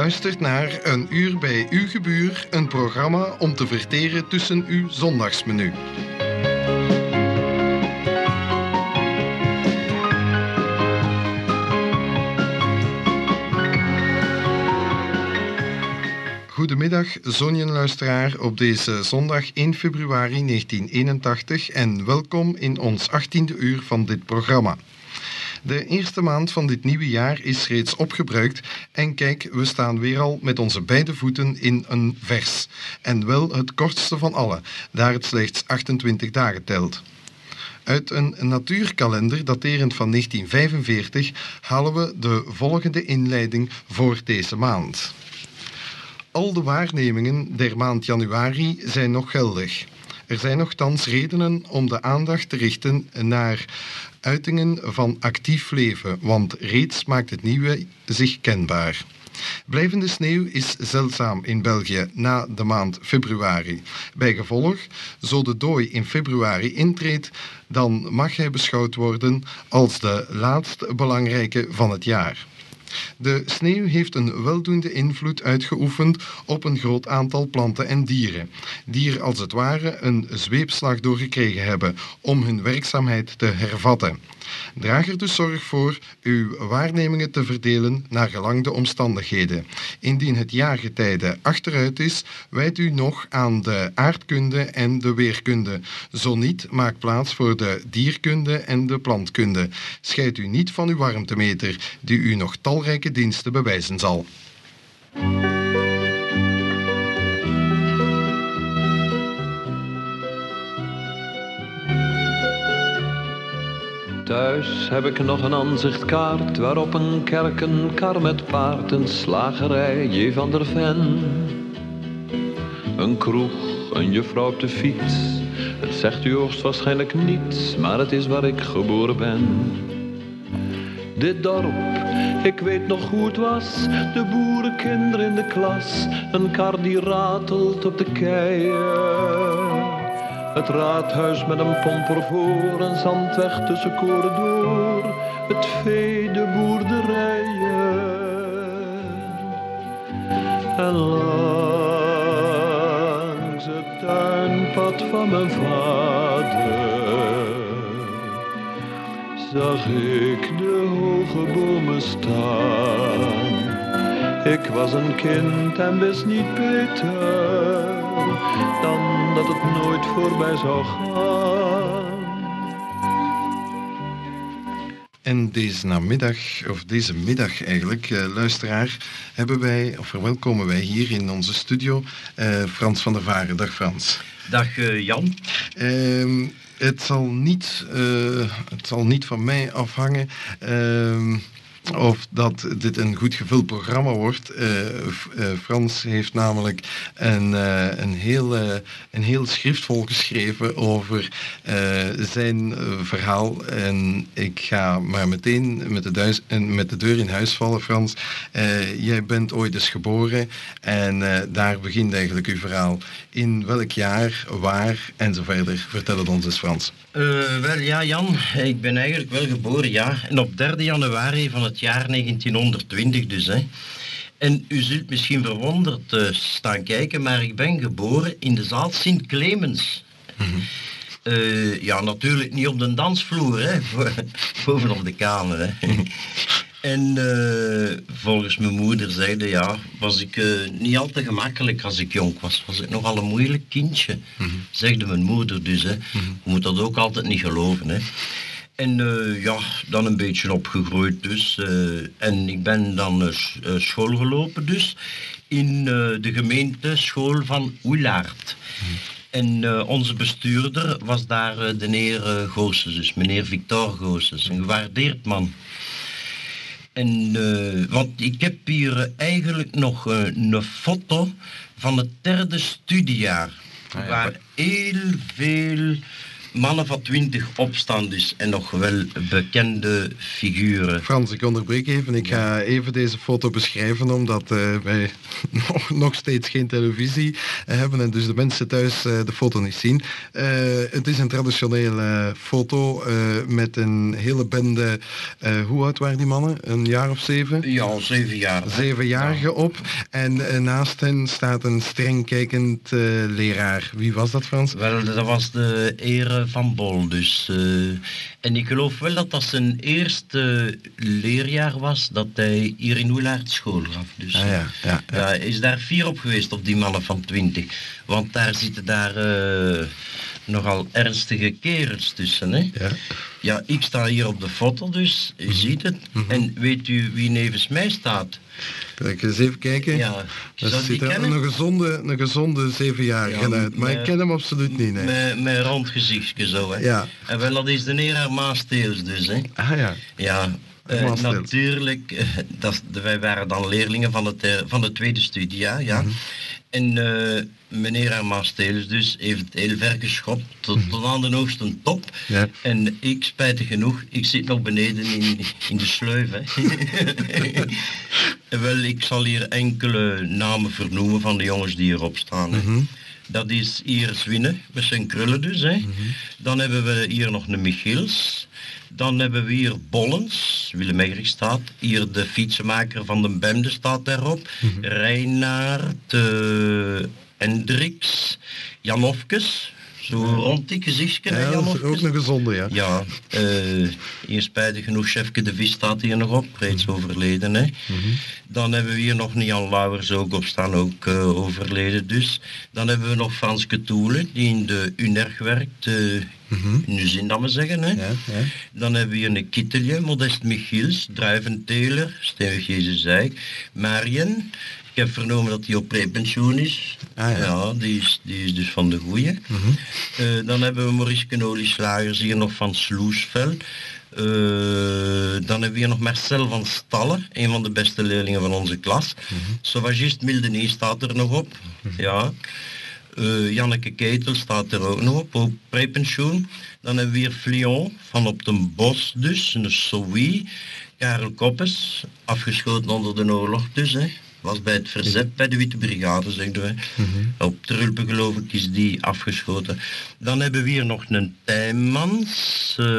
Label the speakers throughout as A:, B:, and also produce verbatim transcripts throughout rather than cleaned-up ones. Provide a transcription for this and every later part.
A: luistert naar Een Uur bij Uw Gebuur, een programma om te verteren tussen uw zondagsmenu. Goedemiddag, zonjenluisteraar, op deze zondag één februari negentien eenentachtig en welkom in ons achttiende uur van dit programma. De eerste maand van dit nieuwe jaar is reeds opgebruikt en kijk, we staan weer al met onze beide voeten in een vers. En wel het kortste van alle, daar het slechts achtentwintig dagen telt. Uit een natuurkalender daterend van negentien vijfenveertig halen we de volgende inleiding voor deze maand. Al de waarnemingen der maand januari zijn nog geldig. Er zijn nochtans redenen om de aandacht te richten naar uitingen van actief leven, want reeds maakt het nieuwe zich kenbaar. Blijvende sneeuw is zeldzaam in België na de maand februari. Bijgevolg, zo de dooi in februari intreedt, dan mag hij beschouwd worden als de laatste belangrijke van het jaar. De sneeuw heeft een weldoende invloed uitgeoefend op een groot aantal planten en dieren, die er als het ware een zweepslag door gekregen hebben om hun werkzaamheid te hervatten. Draag er dus zorg voor uw waarnemingen te verdelen naar gelang de omstandigheden. Indien het jaargetijde achteruit is, wijd u nog aan de aardkunde en de weerkunde. Zo niet, maak plaats voor de dierkunde en de plantkunde. Scheid u niet van uw warmtemeter, die u nog talrijke diensten bewijzen zal.
B: Thuis heb ik nog een aanzichtkaart waarop een kerk, een kar met paard, een slagerij, J. van der Ven. Een kroeg, een juffrouw op de fiets. Het zegt u hoogstwaarschijnlijk niets, maar het is waar ik geboren ben. Dit dorp, ik weet nog hoe het was, de boerenkinderen in de klas, een kar die ratelt op de keien. Het raadhuis met een pomper voor, een zandweg tussen koren door, het vee, de boerderijen. En langs het tuinpad van mijn vader zag ik de hoge bomen staan. Ik was een kind en wist niet beter dan dat het nooit voorbij zou gaan.
A: En deze namiddag, of deze middag eigenlijk, uh, luisteraar, hebben wij, of verwelkomen wij hier in onze studio uh, Frans van der Varen. Dag Frans.
C: Dag uh, Jan.
A: Uh, het, zal niet, uh, het zal niet van mij afhangen Uh, of dat dit een goed gevuld programma wordt. Uh, uh, Frans heeft namelijk een, uh, een, heel, uh, een heel schriftvol geschreven over uh, zijn uh, verhaal. En ik ga maar meteen met de, duis- met de deur in huis vallen, Frans. Uh, jij bent ooit eens geboren en uh, daar begint eigenlijk uw verhaal. In welk jaar, waar en zo verder. Vertel het ons eens, Frans.
C: Uh, wel ja, Jan, ik ben eigenlijk wel geboren, ja. En op derde januari van het jaar negentienhonderdtwintig dus, hè. En u zult misschien verwonderd uh, staan kijken, maar ik ben geboren in de zaal Sint Clemens. Mm-hmm. Uh, ja, natuurlijk niet op de dansvloer, hè. Bovenop de kamer, hè. Mm-hmm. En uh, volgens mijn moeder zeide, ja, was ik uh, niet al te gemakkelijk als ik jong was. Was ik nogal een moeilijk kindje, mm-hmm. zegde mijn moeder dus, hè. Mm-hmm. Je moet dat ook altijd niet geloven, hè. En uh, ja, dan een beetje opgegroeid dus. Uh, en ik ben dan uh, school gelopen dus in uh, de gemeenteschool van Oelaert. Mm-hmm. En uh, onze bestuurder was daar uh, de heer uh, Goossens, dus meneer Victor Goossens, een gewaardeerd man. En, uh, want ik heb hier uh, eigenlijk nog uh, een foto van het derde studiejaar. Ah, ja. Waar heel veel mannen van twintig opstaan dus en nog wel bekende figuren.
A: Frans, ik onderbreek even. Ik ga even deze foto beschrijven, omdat uh, wij nog, nog steeds geen televisie hebben en dus de mensen thuis uh, de foto niet zien. Uh, het is een traditionele foto uh, met een hele bende. Uh, hoe oud waren die mannen? Een jaar of zeven?
C: Ja, zeven jaar.
A: Zevenjarigen ja. op. En uh, naast hen staat een streng kijkend uh, leraar. Wie was dat, Frans?
C: Wel, dat was de Ere van Bol. Dus, uh, en ik geloof wel dat dat zijn eerste leerjaar was dat hij hier in Wielaert school gaf. Dus
A: ah, ja, ja, ja.
C: ja, hij is daar fier op geweest op die mannen van twintig. Want daar zitten daar uh, nogal ernstige kerels tussen. Hè?
A: Ja.
C: ja, ik sta hier op de foto dus, je ziet het.
A: Mm-hmm.
C: En weet u wie nevens mij staat?
A: Kan ik eens even kijken?
C: Ja,
A: dat ziet er een gezonde, een gezonde zevenjarige ja, uit, maar met, ik ken hem absoluut niet. Nee.
C: Met, met een rond gezichtje zo, hè.
A: Ja.
C: En wel, dat is de leraar Maasteels dus, hè.
A: Ah ja.
C: Ja, uh, natuurlijk, uh, dat, wij waren dan leerlingen van, het, uh, van de tweede studiejaar, ja. Mm-hmm. En uh, meneer Maasteels dus heeft het heel ver geschopt tot, tot aan de hoogste top.
A: Ja.
C: En ik, spijtig genoeg, ik zit nog beneden in, in de sleuf. Wel, ik zal hier enkele namen vernoemen van de jongens die hierop staan. Mm-hmm. Dat is hier Zwinnen, met zijn krullen dus. Hè. Mm-hmm. Dan hebben we hier nog een Michiels. Dan hebben we hier Bollens, Willem Eggerich staat. Hier de fietsenmaker van de Bemde staat daarop. Mm-hmm. Reinaard, uh, Hendricks, Jan Hofkes. Zo rond die gezichtje,
A: ja, dat is ook een gezonde, ja.
C: Ja, uh, hier spijtig genoeg, Chefke de Vis staat hier nog op, reeds mm-hmm. overleden. Hè. Mm-hmm. Dan hebben we hier nog een Jan Lauwers ook op staan, ook uh, overleden dus. Dan hebben we nog Franske Toelen, die in de U N E R G werkt, uh, mm-hmm. in de zin dat we zeggen. Hè. Ja, ja. Dan hebben we hier een Kittelje, Modest Michiels, Druiventeler, Stevig Jezus Zijk, Marien. Ik heb vernomen dat hij op prepensioen is. Ah, ja. ja, die is, die is dus van de goeie. Mm-hmm. Uh, dan hebben we Maurice Kenoli-Slagers hier nog van Sloesvel. Uh, dan hebben we hier nog Marcel van Staller, een van de beste leerlingen van onze klas. Mm-hmm. Sauvagist Mildenis staat er nog op. Mm-hmm. Ja. Uh, Janneke Ketel staat er ook nog op, ook prepensioen. Dan hebben we hier Flion van op den Bos dus, een Sowie. Karel Koppes, afgeschoten onder de oorlog dus, hè. Was bij het verzet bij de Witte Brigade, zeggen we. Mm-hmm. Op Trulpen, geloof ik, is die afgeschoten. Dan hebben we hier nog een Tijmans, uh,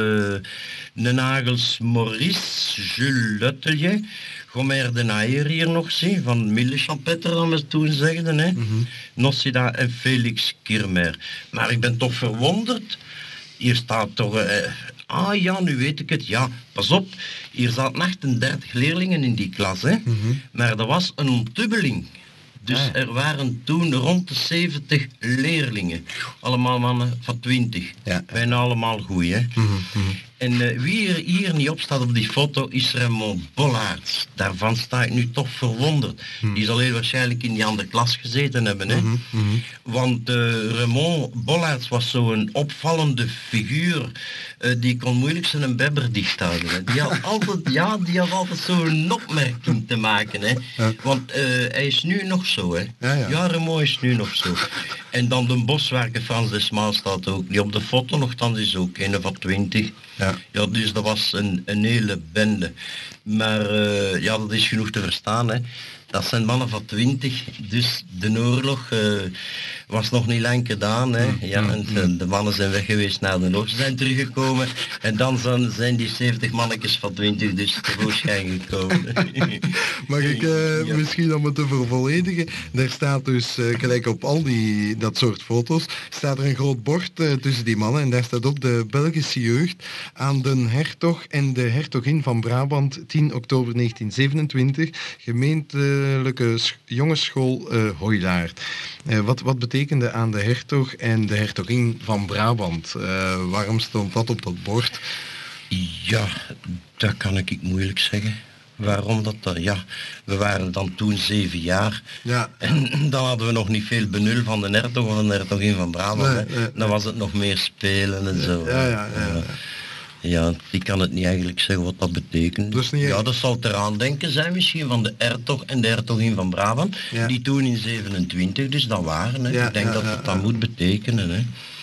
C: een Nagels Maurice, Jules Luttelier, Gomer de Naaier hier nog, zie, van Millechampetter, dan we toen zegden, hè. Mm-hmm. Nossida en Felix Kirmer. Maar ik ben toch verwonderd. Hier staat toch... Uh, ah ja, nu weet ik het. Ja, pas op. Hier zaten achtendertig leerlingen in die klas, hè. Mm-hmm. Maar er was een ontdubbeling. Dus ah, ja. Er waren toen rond de zeventig leerlingen. Allemaal mannen van twintig. Ja. Bijna allemaal goed, hè. Mm-hmm. En uh, wie hier, hier niet op staat op die foto is Raymond Bollaerts. Daarvan sta ik nu toch verwonderd. Mm. Die zal heel waarschijnlijk in die andere klas gezeten hebben, hè. Mm-hmm. Mm-hmm. Want uh, Raymond Bollaerts was zo'n opvallende figuur. Uh, die kon moeilijk zijn bebber dicht houden. Hè. Die had altijd, ja, die had altijd zo'n opmerking te maken, hè. Ja. Want uh, hij is nu nog zo, hè. Ja, ja. ja, Raymond is nu nog zo. En dan de boswerker Frans Desmaal staat ook. Die op de foto nogthans is ook een van twintig. Ja. Ja, dus dat was een, een hele bende. Maar uh, ja, dat is genoeg te verstaan, hè. Dat zijn mannen van twintig, dus de oorlog uh, was nog niet lang gedaan. Hè. Ja, en de, de mannen zijn weg geweest naar de oorlog, ze zijn teruggekomen en dan zijn, zijn die zeventig mannetjes van twintig dus tevoorschijn gekomen.
A: Mag ik uh, ja. misschien om het te vervolledigen, daar staat dus uh, gelijk op al die, dat soort foto's, staat er een groot bord uh, tussen die mannen en daar staat op de Belgische jeugd aan de hertog en de hertogin van Brabant, tien oktober negentien zevenentwintig, gemeente jongensschool uh, Hoylaert. Uh, wat, wat betekende aan de hertog en de hertogin van Brabant? Uh, waarom stond dat op dat bord?
C: Ja, dat kan ik moeilijk zeggen. Waarom dat, dat? Ja, we waren dan toen zeven jaar. Ja. En dan hadden we nog niet veel benul van de hertog of van de hertogin van Brabant. Nee, nee, nee. Dan was het nog meer spelen en zo.
A: Ja, ja, ja. ja. ja.
C: Ja, ik kan het niet eigenlijk zeggen wat dat betekent.
A: Dat niet
C: ja, dat zal ter aandenken zijn misschien van de hertog en de hertogin van Brabant, ja. Die toen in zevenentwintig dus dat waren. Hè. Ja, ik denk ja, dat het ja, dat ja. moet betekenen. Hè.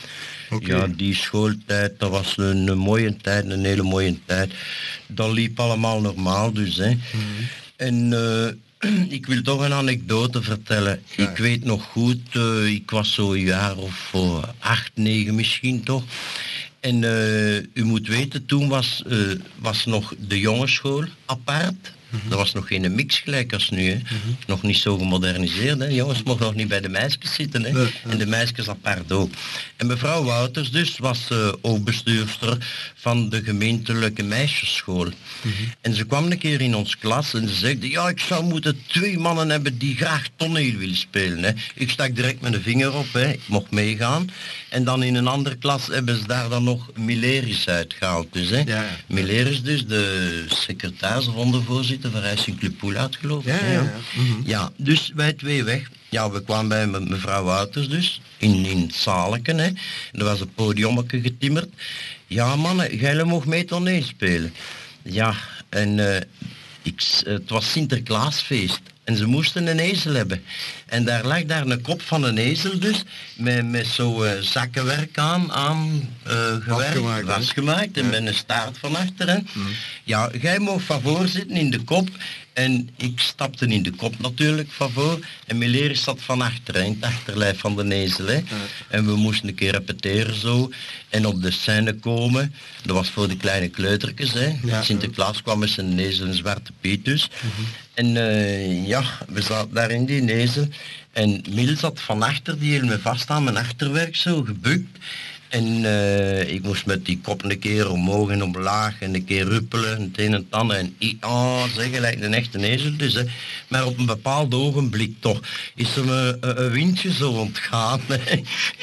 A: Okay.
C: Ja, die schooltijd, dat was een, een mooie tijd, een hele mooie tijd. Dat liep allemaal normaal dus, hè. Mm-hmm. En uh, ik wil toch een anekdote vertellen. Ja. Ik weet nog goed, uh, ik was zo een jaar of uh, acht, negen misschien toch. En uh, u moet weten, toen was, uh, was nog de jongensschool apart. Mm-hmm. Dat was nog geen mix gelijk als nu. Hè. Mm-hmm. Nog niet zo gemoderniseerd. Hè. Jongens mochten nog niet bij de meisjes zitten. Hè. Nee, nee. En de meisjes apart ook. En mevrouw Wouters dus was uh, ook bestuurster van de gemeentelijke meisjesschool. Mm-hmm. En ze kwam een keer in ons klas en ze zei, ja, ik zou moeten twee mannen hebben die graag toneel willen spelen. Hè. Ik stak direct mijn vinger op, hè. Ik mocht meegaan. En dan in een andere klas hebben ze daar dan nog Mileris uitgehaald. Dus, hè. Ja, ja. Mileris dus, de secretaris of ondervoorzitter van Racing Club Poel uitgelopen.
A: Ja, ja, ja. Mm-hmm.
C: Ja, dus wij twee weg. Ja, we kwamen bij me, mevrouw Wouters dus, in, in het zaaleken, hè. En er was een podiummetje getimmerd. Ja, mannen, jij mocht mee toneel spelen. Ja, en uh, ik, uh, het was Sinterklaasfeest. En ze moesten een ezel hebben. En daar lag daar een kop van een ezel dus, met, met zo'n uh, zakkenwerk aan, aan uh, gewerkt, vastgemaakt en ja. Met een staart van achteren. Mm. Ja, jij mocht van voor zitten in de kop. En ik stapte in de kop natuurlijk van voor. En mijn leraar zat van achteren, in het achterlijf van de ezel. Hè. Ja. En we moesten een keer repeteren zo. En op de scène komen. Dat was voor de kleine kleutertjes. Hè. Ja. Sinterklaas kwam met zijn ezel en Zwarte Piet dus. Mm-hmm. En uh, ja, we zaten daar in die ezel. En Mil zat van achter, die hield me vast aan mijn achterwerk zo, gebukt. En uh, ik moest met die kop een keer omhoog en omlaag en een keer ruppelen, het een en het ander. En oh, zeg, gelijk een echte ezel dus. Hè. Maar op een bepaald ogenblik toch is er een, een, een windje zo ontgaan. Hè.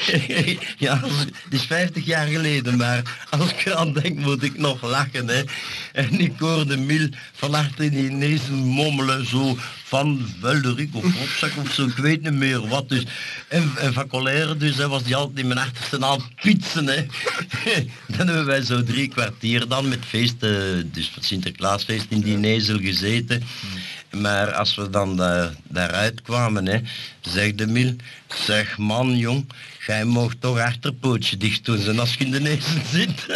C: Ja, het is vijftig jaar geleden, maar als ik eraan denk moet ik nog lachen. Hè. En ik hoorde Mil van achter die ezel mommelen zo van Welderik of Opzak of zo, ik weet niet meer wat dus. En, en van colère dus, hè, was die altijd in mijn achterste aan het pietsen. Hè. Dan hebben wij zo drie kwartier dan met feesten, dus het Sinterklaasfeest in die ezel gezeten. Maar als we dan da daaruit kwamen, hè, zegde Mil, zeg man jong, jij mag toch achterpootje dicht doen zijn als je in de ezel zit.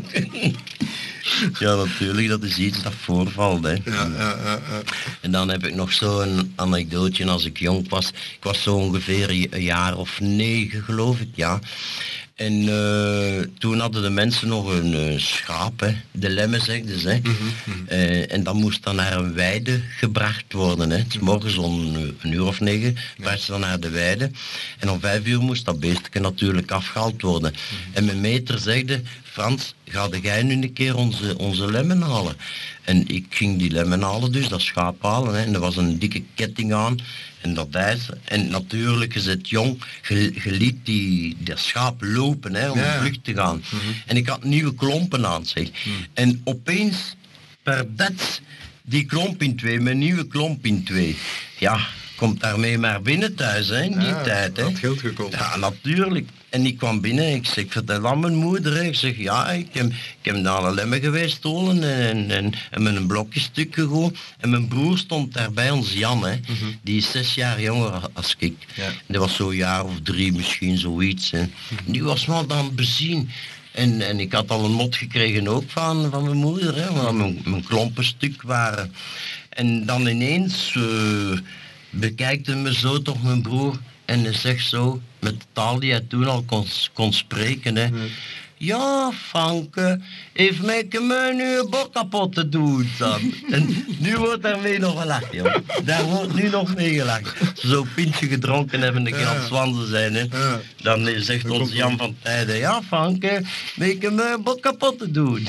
C: Ja, natuurlijk, dat is iets dat voorvalt. Hè. Ja, ja, ja, ja. En dan heb ik nog zo'n anekdootje als ik jong was. Ik was zo ongeveer een jaar of negen, geloof ik, ja. En uh, toen hadden de mensen nog een uh, schaap, hè. De lemmen zegden ze. Hè. Mm-hmm. Uh, en dat moest dan naar een weide gebracht worden. Hè. Het is morgens om een uur of negen bracht ze dan naar de weide. En om vijf uur moest dat beestje natuurlijk afgehaald worden. Mm-hmm. En mijn meter zegde, Frans, ga jij nu een keer onze, onze lemmen halen? En ik ging die lemmen halen, dus dat schaap halen. Hè. En er was een dikke ketting aan. En dat ijzer. En natuurlijk is het jong, je, je liet die, dat schaap lopen, hè, om ja. vlucht te gaan. Mm-hmm. En ik had nieuwe klompen aan, zeg. Mm. En opeens, per dat, die klomp in twee, mijn nieuwe klomp in twee. Ja, komt daarmee maar binnen thuis, hè, in die ja, tijd. Hè.
A: Dat geld gekomen.
C: Ja, natuurlijk. En ik kwam binnen, ik zeg, vertel aan mijn moeder. Hè. Ik zeg, ja, ik heb, ik heb naar een lemmen geweest stolen en, en, en met een blokje stuk gegooid. En mijn broer stond daar bij ons, Jan, hè. Mm-hmm. Die is zes jaar jonger als ik. Ja. Die was zo'n jaar of drie misschien, zoiets. Hè. Mm-hmm. Die was wel dan bezien. En, en ik had al een mot gekregen ook van, van mijn moeder, hè, waar mijn, mijn klompen stuk waren. En dan ineens uh, bekijkte me zo toch mijn broer en hij zegt zo, met de taal die hij toen al kon, kon spreken, hè. Nee. Ja, Franke, heeft mij nu een bord kapot te doen, dan. En nu wordt daarmee nog gelachen, joh. Daar wordt nu nog mee gelachen. Als ze zo'n pintje gedronken hebben en een keer aan het zwansen zijn, hè. Ja. Dan zegt onze Jan van Tijden, ja, Franke, weet hem een bord kapot te doen.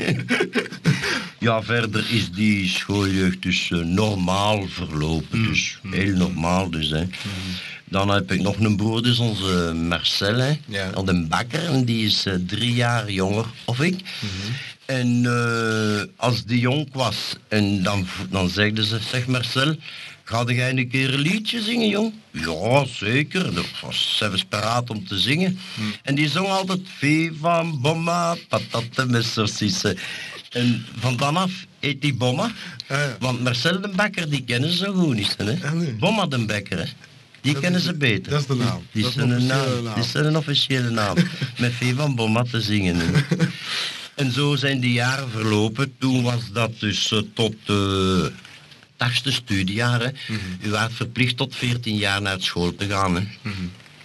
C: Ja, verder is die schooljeugd dus uh, normaal verlopen, mm. dus mm. heel normaal dus, hè. Mm. Dan heb ik nog een broer, dus onze Marcel, hè, ja. Een bakker, en die is uh, drie jaar jonger of ik. Mm-hmm. En uh, als die jong was, en dan, dan zegden ze, zeg Marcel, ga jij een keer een liedje zingen, jong? Ja, zeker. Dat was zelfs paraat om te zingen. Mm. En die zong altijd Viva bomma, patate met saucissen. En van dan af eet die bomma, ah, ja. Want Marcel de bakker, die kennen ze zo goed niet, hè. Ah, nee. Bomma de bakker, hè. Die
A: Dat
C: kennen
A: is-
C: ze beter.
A: dat is de naam.
C: Die
A: Dat is
C: zijn
A: een
C: een naam.
A: officiële naam.
C: Die zijn een officiële naam. Met Vee van Bomat te zingen. En zo zijn die jaren verlopen. Toen was dat dus uh, tot uh, achtste studiejaar. Hè.
A: Mhm.
C: U werd verplicht tot veertien jaar naar school te gaan. Hè.
A: Mhm.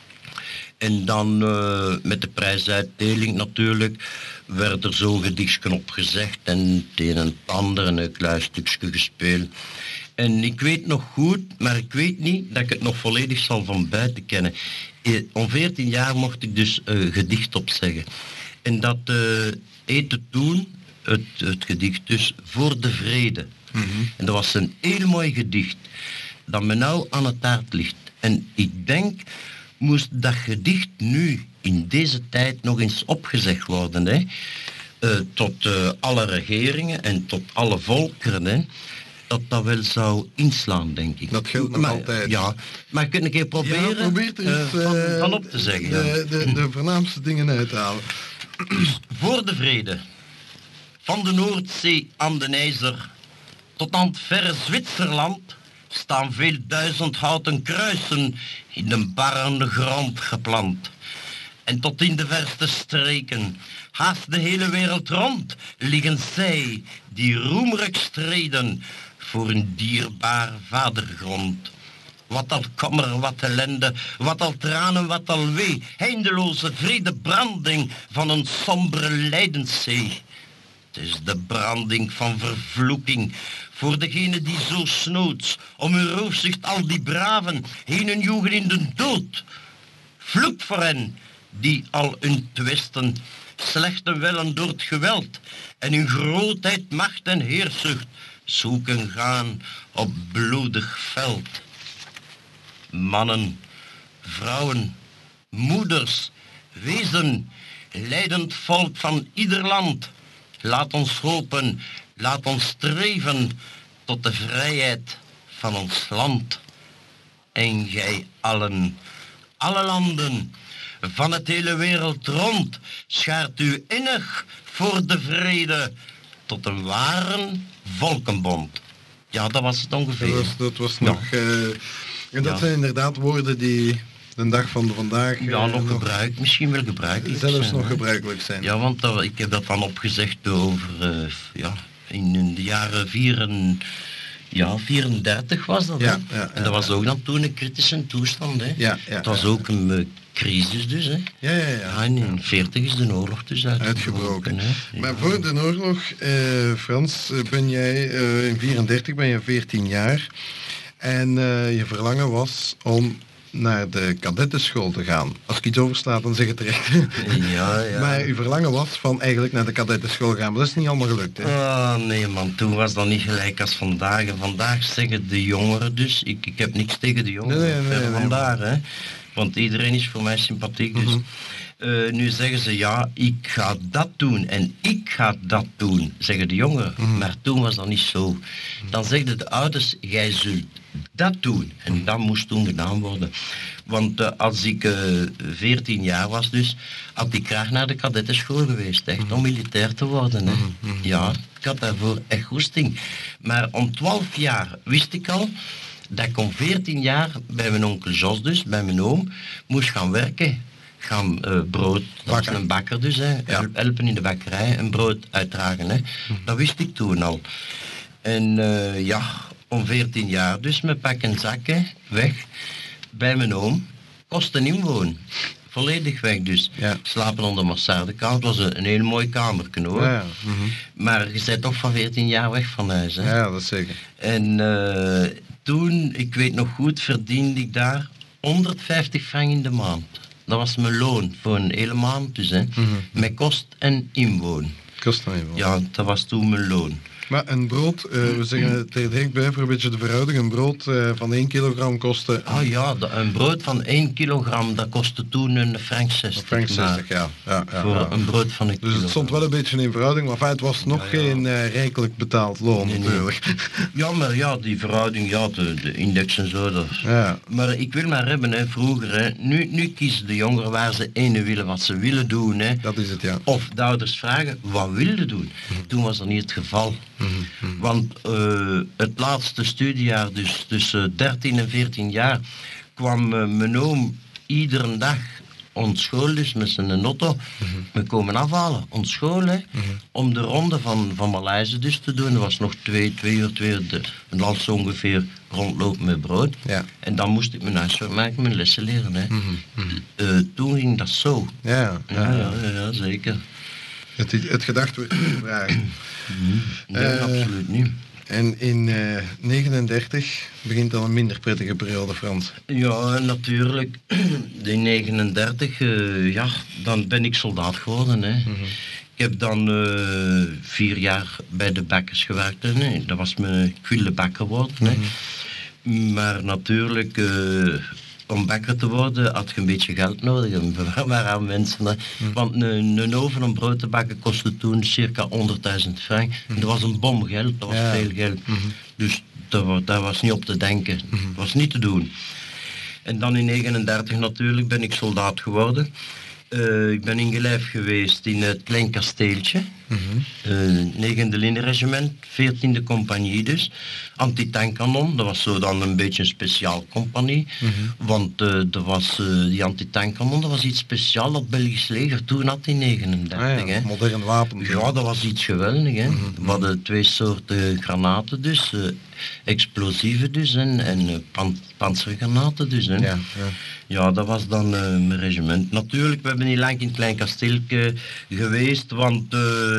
C: En dan uh, met de prijsuitdeling natuurlijk werd er zo gedichtje opgezegd en het een en het ander en een klein stukje gespeeld. En ik weet nog goed, maar ik weet niet dat ik het nog volledig zal van buiten kennen. Eh, Om veertien jaar mocht ik dus uh, gedicht opzeggen. En dat uh, heette toen, het, het gedicht dus, Voor de Vrede.
A: Mhm.
C: En dat was een heel mooi gedicht, dat me nou aan het hart ligt. En ik denk, moest dat gedicht nu, in deze tijd, nog eens opgezegd worden, hè? Uh, tot uh, alle regeringen en tot alle volkeren, hè? Dat dat wel zou inslaan, denk ik.
A: Dat geldt nog
C: maar,
A: altijd.
C: Ja, maar kun ik een keer proberen
A: Ja, probeer er
C: uh,
A: eens,
C: van,
A: eh,
C: van op te zeggen. ja.
A: De, de, de voornaamste dingen uit te halen.
C: Voor de vrede. Van de Noordzee aan de IJzer tot aan het verre Zwitserland staan veel duizend houten kruisen in de barrende grond geplant. En tot in de verste streken, haast de hele wereld rond, liggen zij die roemrijk streden voor een dierbaar vadergrond. Wat al kommer, wat ellende, wat al tranen, wat al wee, eindeloze vredebranding van een sombere lijdenszee. Het is de branding van vervloeking voor degene die zo snoods om hun roofzicht al die braven heen en joegen in de dood. Vloek voor hen die al hun twisten slechten wellen door het geweld en hun grootheid, macht en heersucht zoeken gaan op bloedig veld. Mannen, vrouwen, moeders, wezen, leidend volk van ieder land. Laat ons hopen, laat ons streven tot de vrijheid van ons land. En gij allen, alle landen, van het hele wereld rond, schaart u innig voor de vrede tot een ware volkenbond. Ja, dat was het ongeveer.
A: Dat was, dat was
C: Ja.
A: nog... eh, en dat
C: Ja.
A: zijn inderdaad woorden die de dag van de vandaag... eh,
C: Ja, nog gebruikt, misschien wel gebruikelijk
A: zelfs
C: zijn,
A: nog
C: hè.
A: gebruikelijk zijn.
C: Ja, want dat, ik heb dat dan opgezegd over, uh, ja, in, in de jaren vier en, ja, vierendertig was dat,
A: Ja,
C: hè.
A: ja, ja,
C: En dat was
A: ja.
C: ook dan toen een kritische toestand, hè.
A: Ja, ja,
C: Het was
A: ja,
C: ook een uh, crisis dus, hè.
A: Ja, ja, ja.
C: Ja, en in veertig is de oorlog dus uitgebroken,
A: Uitgebroken.
C: hè. Ja.
A: Maar voor de oorlog, eh, Frans, eh, ben jij eh, in vierendertig ben je veertien jaar. En eh, je verlangen was om naar de kadettenschool te gaan. Als ik iets oversta, dan zeg het terecht.
C: Ja, ja.
A: Maar uw verlangen was van eigenlijk naar de kadettenschool gaan. Maar dat is niet allemaal gelukt, hè?
C: Ah, nee man, toen was dat niet gelijk als vandaag. En vandaag zeggen de jongeren dus, ik, ik heb niks tegen de jongeren,
A: Nee, nee, nee,
C: verre
A: nee,
C: vandaar, hè. Want iedereen is voor mij sympathiek, dus...
A: Mhm.
C: eh, nu zeggen ze, ja, ik ga dat doen en ik ga dat doen, zeggen de jongeren.
A: Mhm.
C: Maar toen was dat niet zo. Dan zegden de ouders, jij zult dat doen. En dat moest toen gedaan worden. Want eh, als ik eh, veertien jaar was dus, had ik graag naar de kadettenschool geweest, echt, om militair te worden. Hè. Ja, ik had daarvoor echt goesting. Maar om twaalf jaar wist ik al dat ik om veertien jaar bij mijn onkel Jos dus, bij mijn oom, moest gaan werken. Gaan eh, brood, dat was
A: Bakken.
C: een bakker dus, hè,
A: Ja.
C: helpen in de bakkerij en brood uitdragen. Hè. Dat wist ik toen al. En eh, ja, om veertien jaar dus, met pak en zakken, weg, bij mijn oom, kosten inwoon. Volledig weg dus.
A: Ja.
C: Slapen onder mansardekamer, het was een, een hele mooie kamer, hoor.
A: Ja, ja. Mhm.
C: Maar je bent toch van veertien jaar weg van huis, hè.
A: Ja, dat is zeker.
C: En eh, toen, ik weet nog goed, verdiende ik daar honderdvijftig frank in de maand. Dat was mijn loon voor een hele maand dus, hè.
A: Mhm.
C: Met kost en inwoon.
A: Kost dan even.
C: Ja, dat was toen mijn loon.
A: Maar een brood, eh, we zeggen het er direct bij voor een beetje de verhouding, een brood eh, van één kilogram kostte
C: Ah ja, dat- een brood van één kilogram, dat kostte toen een frank zestig.
A: frank
C: maar
A: zestig, ja. ja, ja,
C: Voor
A: ja.
C: een brood van een
A: Dus
C: kilogram.
A: het stond wel een beetje in verhouding, maar enfin, het was nog
C: Ja, ja.
A: geen eh, rijkelijk betaald loon
C: Nee, nee.
A: natuurlijk.
C: Ja, maar ja, die verhouding, ja, de, de index en zo. Dat...
A: Ja.
C: Maar ik wil maar hebben, hè, vroeger, hè. Nu, nu kiezen de jongeren waar ze ene willen, wat ze willen doen, hè.
A: Dat is het, ja.
C: Of de ouders vragen, wat wil je doen? Toen was dat niet het geval. Want eh, het laatste studiejaar, dus tussen dertien en veertien jaar, kwam uh, mijn oom iedere dag ons school, dus met zijn auto, mm-hmm. me komen afhalen, ons school, hè, mm-hmm. om de ronde van, van Maleise dus te doen. Er was nog twee, twee uur, twee uur, de, een land zo ongeveer rondlopen met brood. Ja. En dan moest ik mijn huiswerk maken, mijn lessen leren. Hè. Mm-hmm. Uh, toen ging dat zo.
A: Ja,
C: ja, ja, ja, ja zeker.
A: Het, het gedacht wordt niet vragen.
C: Mm-hmm. Nee, uh, absoluut niet.
A: En in negentien negenendertig begint dan een minder prettige periode, Frans.
C: Ja, natuurlijk. In negenendertig, uh, ja, dan ben ik soldaat geworden. Hè. Mm-hmm. Ik heb dan uh, vier jaar bij de bakkers gewerkt. Hè. Dat was mijn, ik wilde bakker worden. Mm-hmm. Hè. Maar natuurlijk, uh, om bakker te worden had je een beetje geld nodig. En we waren aan mensen. Hè. Mm-hmm. Want een, een oven om brood te bakken kostte toen circa honderdduizend frank. Mm-hmm. En dat was een bom geld, dat was ja. veel geld. Mm-hmm. Dus daar, daar was niet op te denken. Mm-hmm. Dat was niet te doen. En dan in negenendertig natuurlijk ben ik soldaat geworden. Uh, ik ben in Gelijf geweest in het Klein Kasteeltje. Mm-hmm. uh, negende linieregiment, veertiende compagnie dus. Antitankkanon, dat was zo dan een beetje een speciaal compagnie. Mm-hmm. Want uh, dat was, uh, die antitankkanon, dat was iets speciaals dat Belgisch leger toen had in negenendertig.
A: Ah ja,
C: hè.
A: modern wapen.
C: Ja, dat was iets geweldig. Hè. Mm-hmm. We hadden twee soorten granaten dus. Uh, explosieven dus en, en uh, pan, panzergranaten dus. Hè. Ja, ja. ja, dat was dan uh, mijn regiment. Natuurlijk, we hebben niet lang in het Klein Kasteeltje geweest, want uh,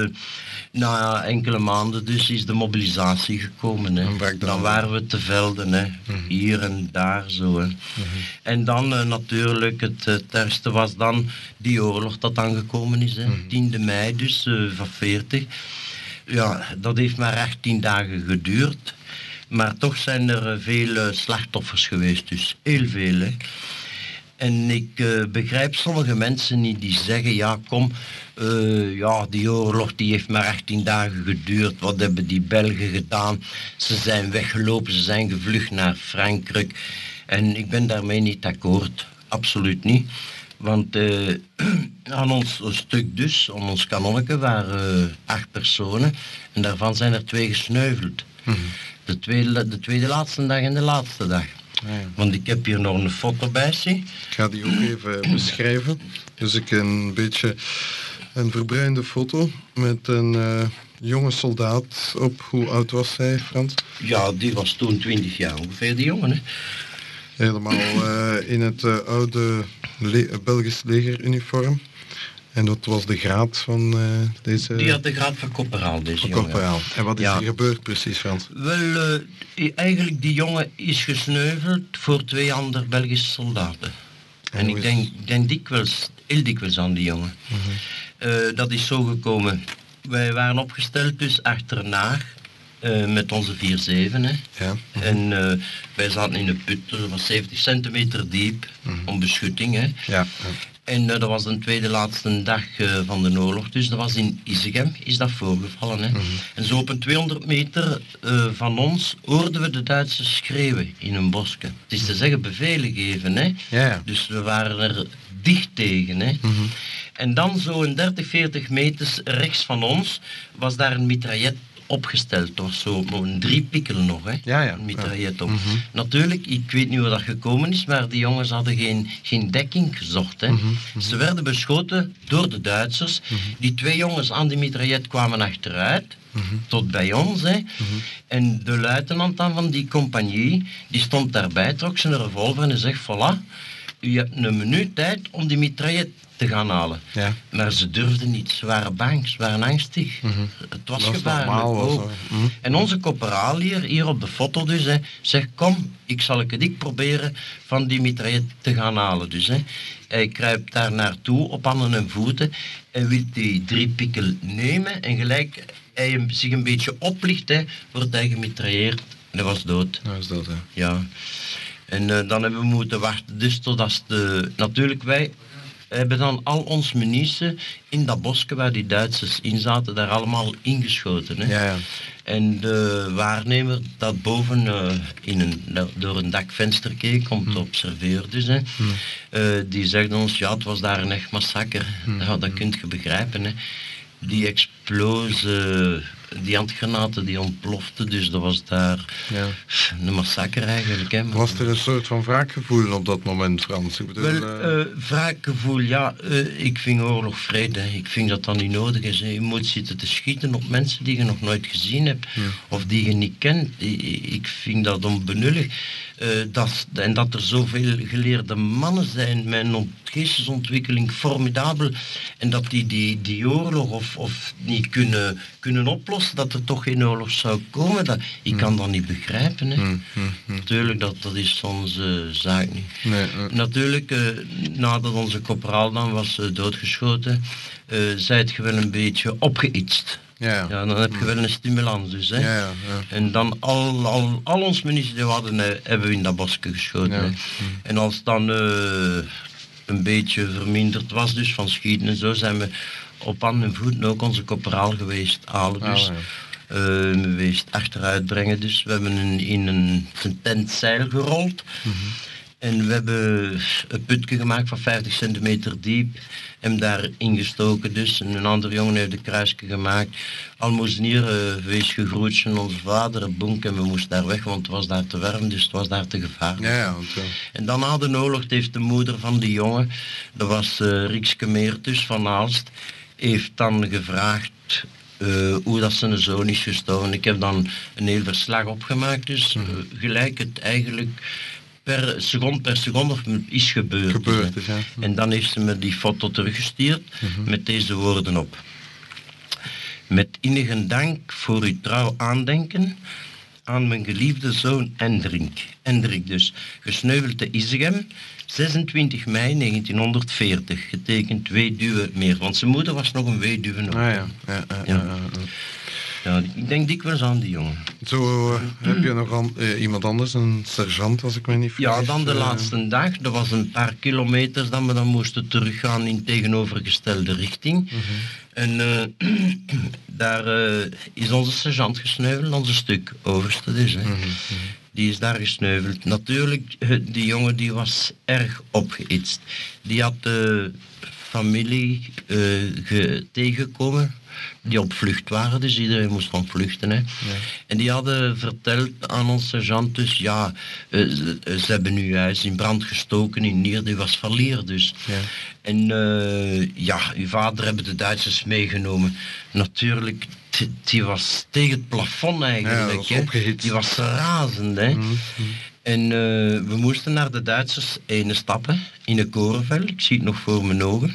C: na enkele maanden dus is de mobilisatie gekomen. Hè. Dan, dan waren we te velden, hè. Mm-hmm. Hier en daar zo. Hè. Mm-hmm. En dan uh, natuurlijk, het, het ergste was dan die oorlog dat dan gekomen is. Hè. Mm-hmm. tiende mei dus, uh, van veertig. Ja, dat heeft maar achttien dagen geduurd. Maar toch zijn er veel uh, slachtoffers geweest, dus heel veel. Hè. En ik uh, begrijp sommige mensen niet die zeggen, ja kom, uh, ja, die oorlog die heeft maar achttien dagen geduurd. Wat hebben die Belgen gedaan? Ze zijn weggelopen, ze zijn gevlucht naar Frankrijk. En ik ben daarmee niet akkoord, absoluut niet. Want uh, aan ons stuk dus, aan ons kanonneke, waren uh, acht personen. En daarvan zijn er twee gesneuveld. Mm-hmm. De tweede, de tweede laatste dag en de laatste dag. Ah, ja. Want ik heb hier nog een foto bij zich.
A: Ik ga die ook even beschrijven. Dus ik een beetje een verbruinde foto met een uh, jonge soldaat op. Hoe oud was hij, Frans?
C: Ja, die was toen twintig jaar ongeveer, die jongen. Hè?
A: Helemaal uh, in het uh, oude le- Belgisch legeruniform. En dat was de graad van uh, deze...
C: Die had de graad van corporaal, deze
A: van
C: jongen.
A: Corporaal. En wat is ja. er gebeurd precies, Frans?
C: Wel, uh, eigenlijk die jongen is gesneuveld voor twee andere Belgische soldaten. En, en ik denk, denk dikwijls, heel dikwijls aan die jongen. Mm-hmm. Uh, dat is zo gekomen. Wij waren opgesteld dus achterna, uh, met onze vier zeven. Hè. Ja. Mm-hmm. En uh, wij zaten in een put, dat was zeventig centimeter diep, mm-hmm. om beschutting. Hè. Ja. Ja. En uh, dat was de tweede laatste dag uh, van de oorlog, dus dat was in Isegem, is dat voorgevallen. Hè. Mm-hmm. En zo op een tweehonderd meter uh, van ons hoorden we de Duitsers schreeuwen in een bosje. Het is te zeggen bevelen geven, hè. Ja. Dus we waren er dicht tegen. Hè. Mm-hmm. En dan zo'n dertig, veertig meters rechts van ons was daar een mitraillet opgesteld, of zo, een drie pikkel nog, hè, ja, ja. Een mitraillet op. Mm-hmm. Natuurlijk, ik weet niet hoe dat gekomen is, maar die jongens hadden geen, geen dekking gezocht, hè. Mm-hmm. Mm-hmm. Ze werden beschoten door de Duitsers. Mm-hmm. Die twee jongens aan die mitraillet kwamen achteruit, mm-hmm. tot bij ons, hè. Mm-hmm. En de luitenant dan van die compagnie, die stond daarbij, trok zijn revolver en zegt, voilà, u hebt een minuut tijd om die mitraillet te gaan halen. Ja. Maar ze durfden niet, ze waren bang, ze waren angstig. Mm-hmm. Het was gevaarlijk ook. Mm-hmm. En onze corporaal hier, hier op de foto dus, hè, zegt, kom, ik zal het dik proberen van die mitraillet te gaan halen. Dus, hè. Hij kruipt daar naartoe op handen en voeten en wil die drie pikkel nemen en gelijk hij hem, zich een beetje oplicht, hè, wordt hij gemitrailleerd en hij was dood.
A: Hij was dood, hè.
C: Ja. En uh, dan hebben we moeten wachten, dus totdat de... Natuurlijk, wij hebben dan al ons munitie in dat bosje waar die Duitsers in zaten, daar allemaal ingeschoten. Hè? Ja, ja. En de waarnemer dat boven uh, in een, door een dakvenster keek, om te observeren dus, hè, hmm. uh, die zegt ons, ja, het was daar een echt massacre. Hmm. Ja, dat kun je begrijpen. Hè? Die explosie die handgranaten die ontploften, dus dat was daar
A: Ja.
C: een massacre eigenlijk. Hè.
A: Was er een soort van wraakgevoel op dat moment, Frans? Ik bedoel,
C: Wel,
A: eh,
C: uh, wraakgevoel, ja, uh, ik vind oorlog vrede. Hè. Ik vind dat dat niet nodig is. Hè. Je moet zitten te schieten op mensen die je nog nooit gezien hebt
A: Ja.
C: of die je niet kent. Ik, ik vind dat onbenullig. Uh, dat, en dat er zoveel geleerde mannen zijn met een geestesontwikkeling formidabel en dat die die, die oorlog of, of niet kunnen, kunnen oplossen, dat er toch geen oorlog zou komen. Dat, ik kan dat niet begrijpen. Hè.
A: Mm, mm, mm.
C: Natuurlijk, dat, dat is onze zaak niet.
A: nee, eh,
C: Natuurlijk, uh, nadat onze korporaal dan was uh, doodgeschoten, uh, zijt je wel een beetje opgeïtst.
A: ja.
C: Ja, dan heb je wel een stimulans dus. Hè.
A: Ja, ja, ja.
C: En dan al, al, al ons munitie die we hadden, uh, hebben we in dat bosje geschoten.
A: Ja.
C: Hè. En als het dan uh, een beetje verminderd was, dus van schieten en zo, zijn we op handen en voeten ook onze korporaal geweest halen. Dus.
A: Ah, ja.
C: Uh, geweest achteruit brengen. Dus we hebben een, in een, een tent zeil gerold. Mm-hmm. En we hebben een putje gemaakt van vijftig centimeter diep. Hem daar ingestoken dus. En een andere jongen heeft een kruisje gemaakt. Almozenier uh, wees gegroetsen, onze vader, een bonk. En we moesten daar weg, want het was daar te warm. Dus het was daar te gevaarlijk.
A: Ja, ja, want, uh...
C: En dan na de oorlog heeft de moeder van die jongen, dat was uh, Riekske Meertus van Aalst, heeft dan gevraagd Uh, hoe dat zijn zoon is gestorven. Ik heb dan een heel verslag opgemaakt, dus uh, gelijk het eigenlijk per seconde per seconde is gebeurd.
A: gebeurd
C: dus,
A: is, ja.
C: En dan heeft ze me die foto teruggestuurd uh-huh. met deze woorden op. Met innige dank voor uw trouw aandenken aan mijn geliefde zoon Hendrik. Hendrik dus, gesneuveld te Isegem, zesentwintig mei negentienhonderdveertig, getekend weduwe meer, want zijn moeder was nog een weduwe.
A: Ah, ja. Ja, ja, ja, ja. Ja.
C: Ja, ik denk dikwijls aan die jongen.
A: Zo uh, heb je nog an, uh, iemand anders, een sergeant als ik me niet vergis.
C: Ja, dan de uh, laatste dag, dat was een paar kilometers dat we dan moesten teruggaan in tegenovergestelde richting. Uh-huh. En uh, daar uh, is onze sergeant gesneuveld, onze stuk overste dus. Hè. Uh-huh. Die is daar gesneuveld. Natuurlijk, die jongen die was erg opgeïtst. Die had de familie uh, ge- tegengekomen, die op vlucht waren, dus iedereen moest van vluchten. Hè. Ja. En die hadden verteld aan ons sergeant, dus ja, uh, ze, ze hebben nu huis in brand gestoken in Nier, die was valier dus. Ja. En uh, ja, uw vader hebben de Duitsers meegenomen. Natuurlijk, t- die was tegen het plafond eigenlijk.
A: Ja,
C: hè. Die was razend. Hè. Mm-hmm. En uh, we moesten naar de Duitsers ene stappen in een korenvel, ik zie het nog voor mijn ogen.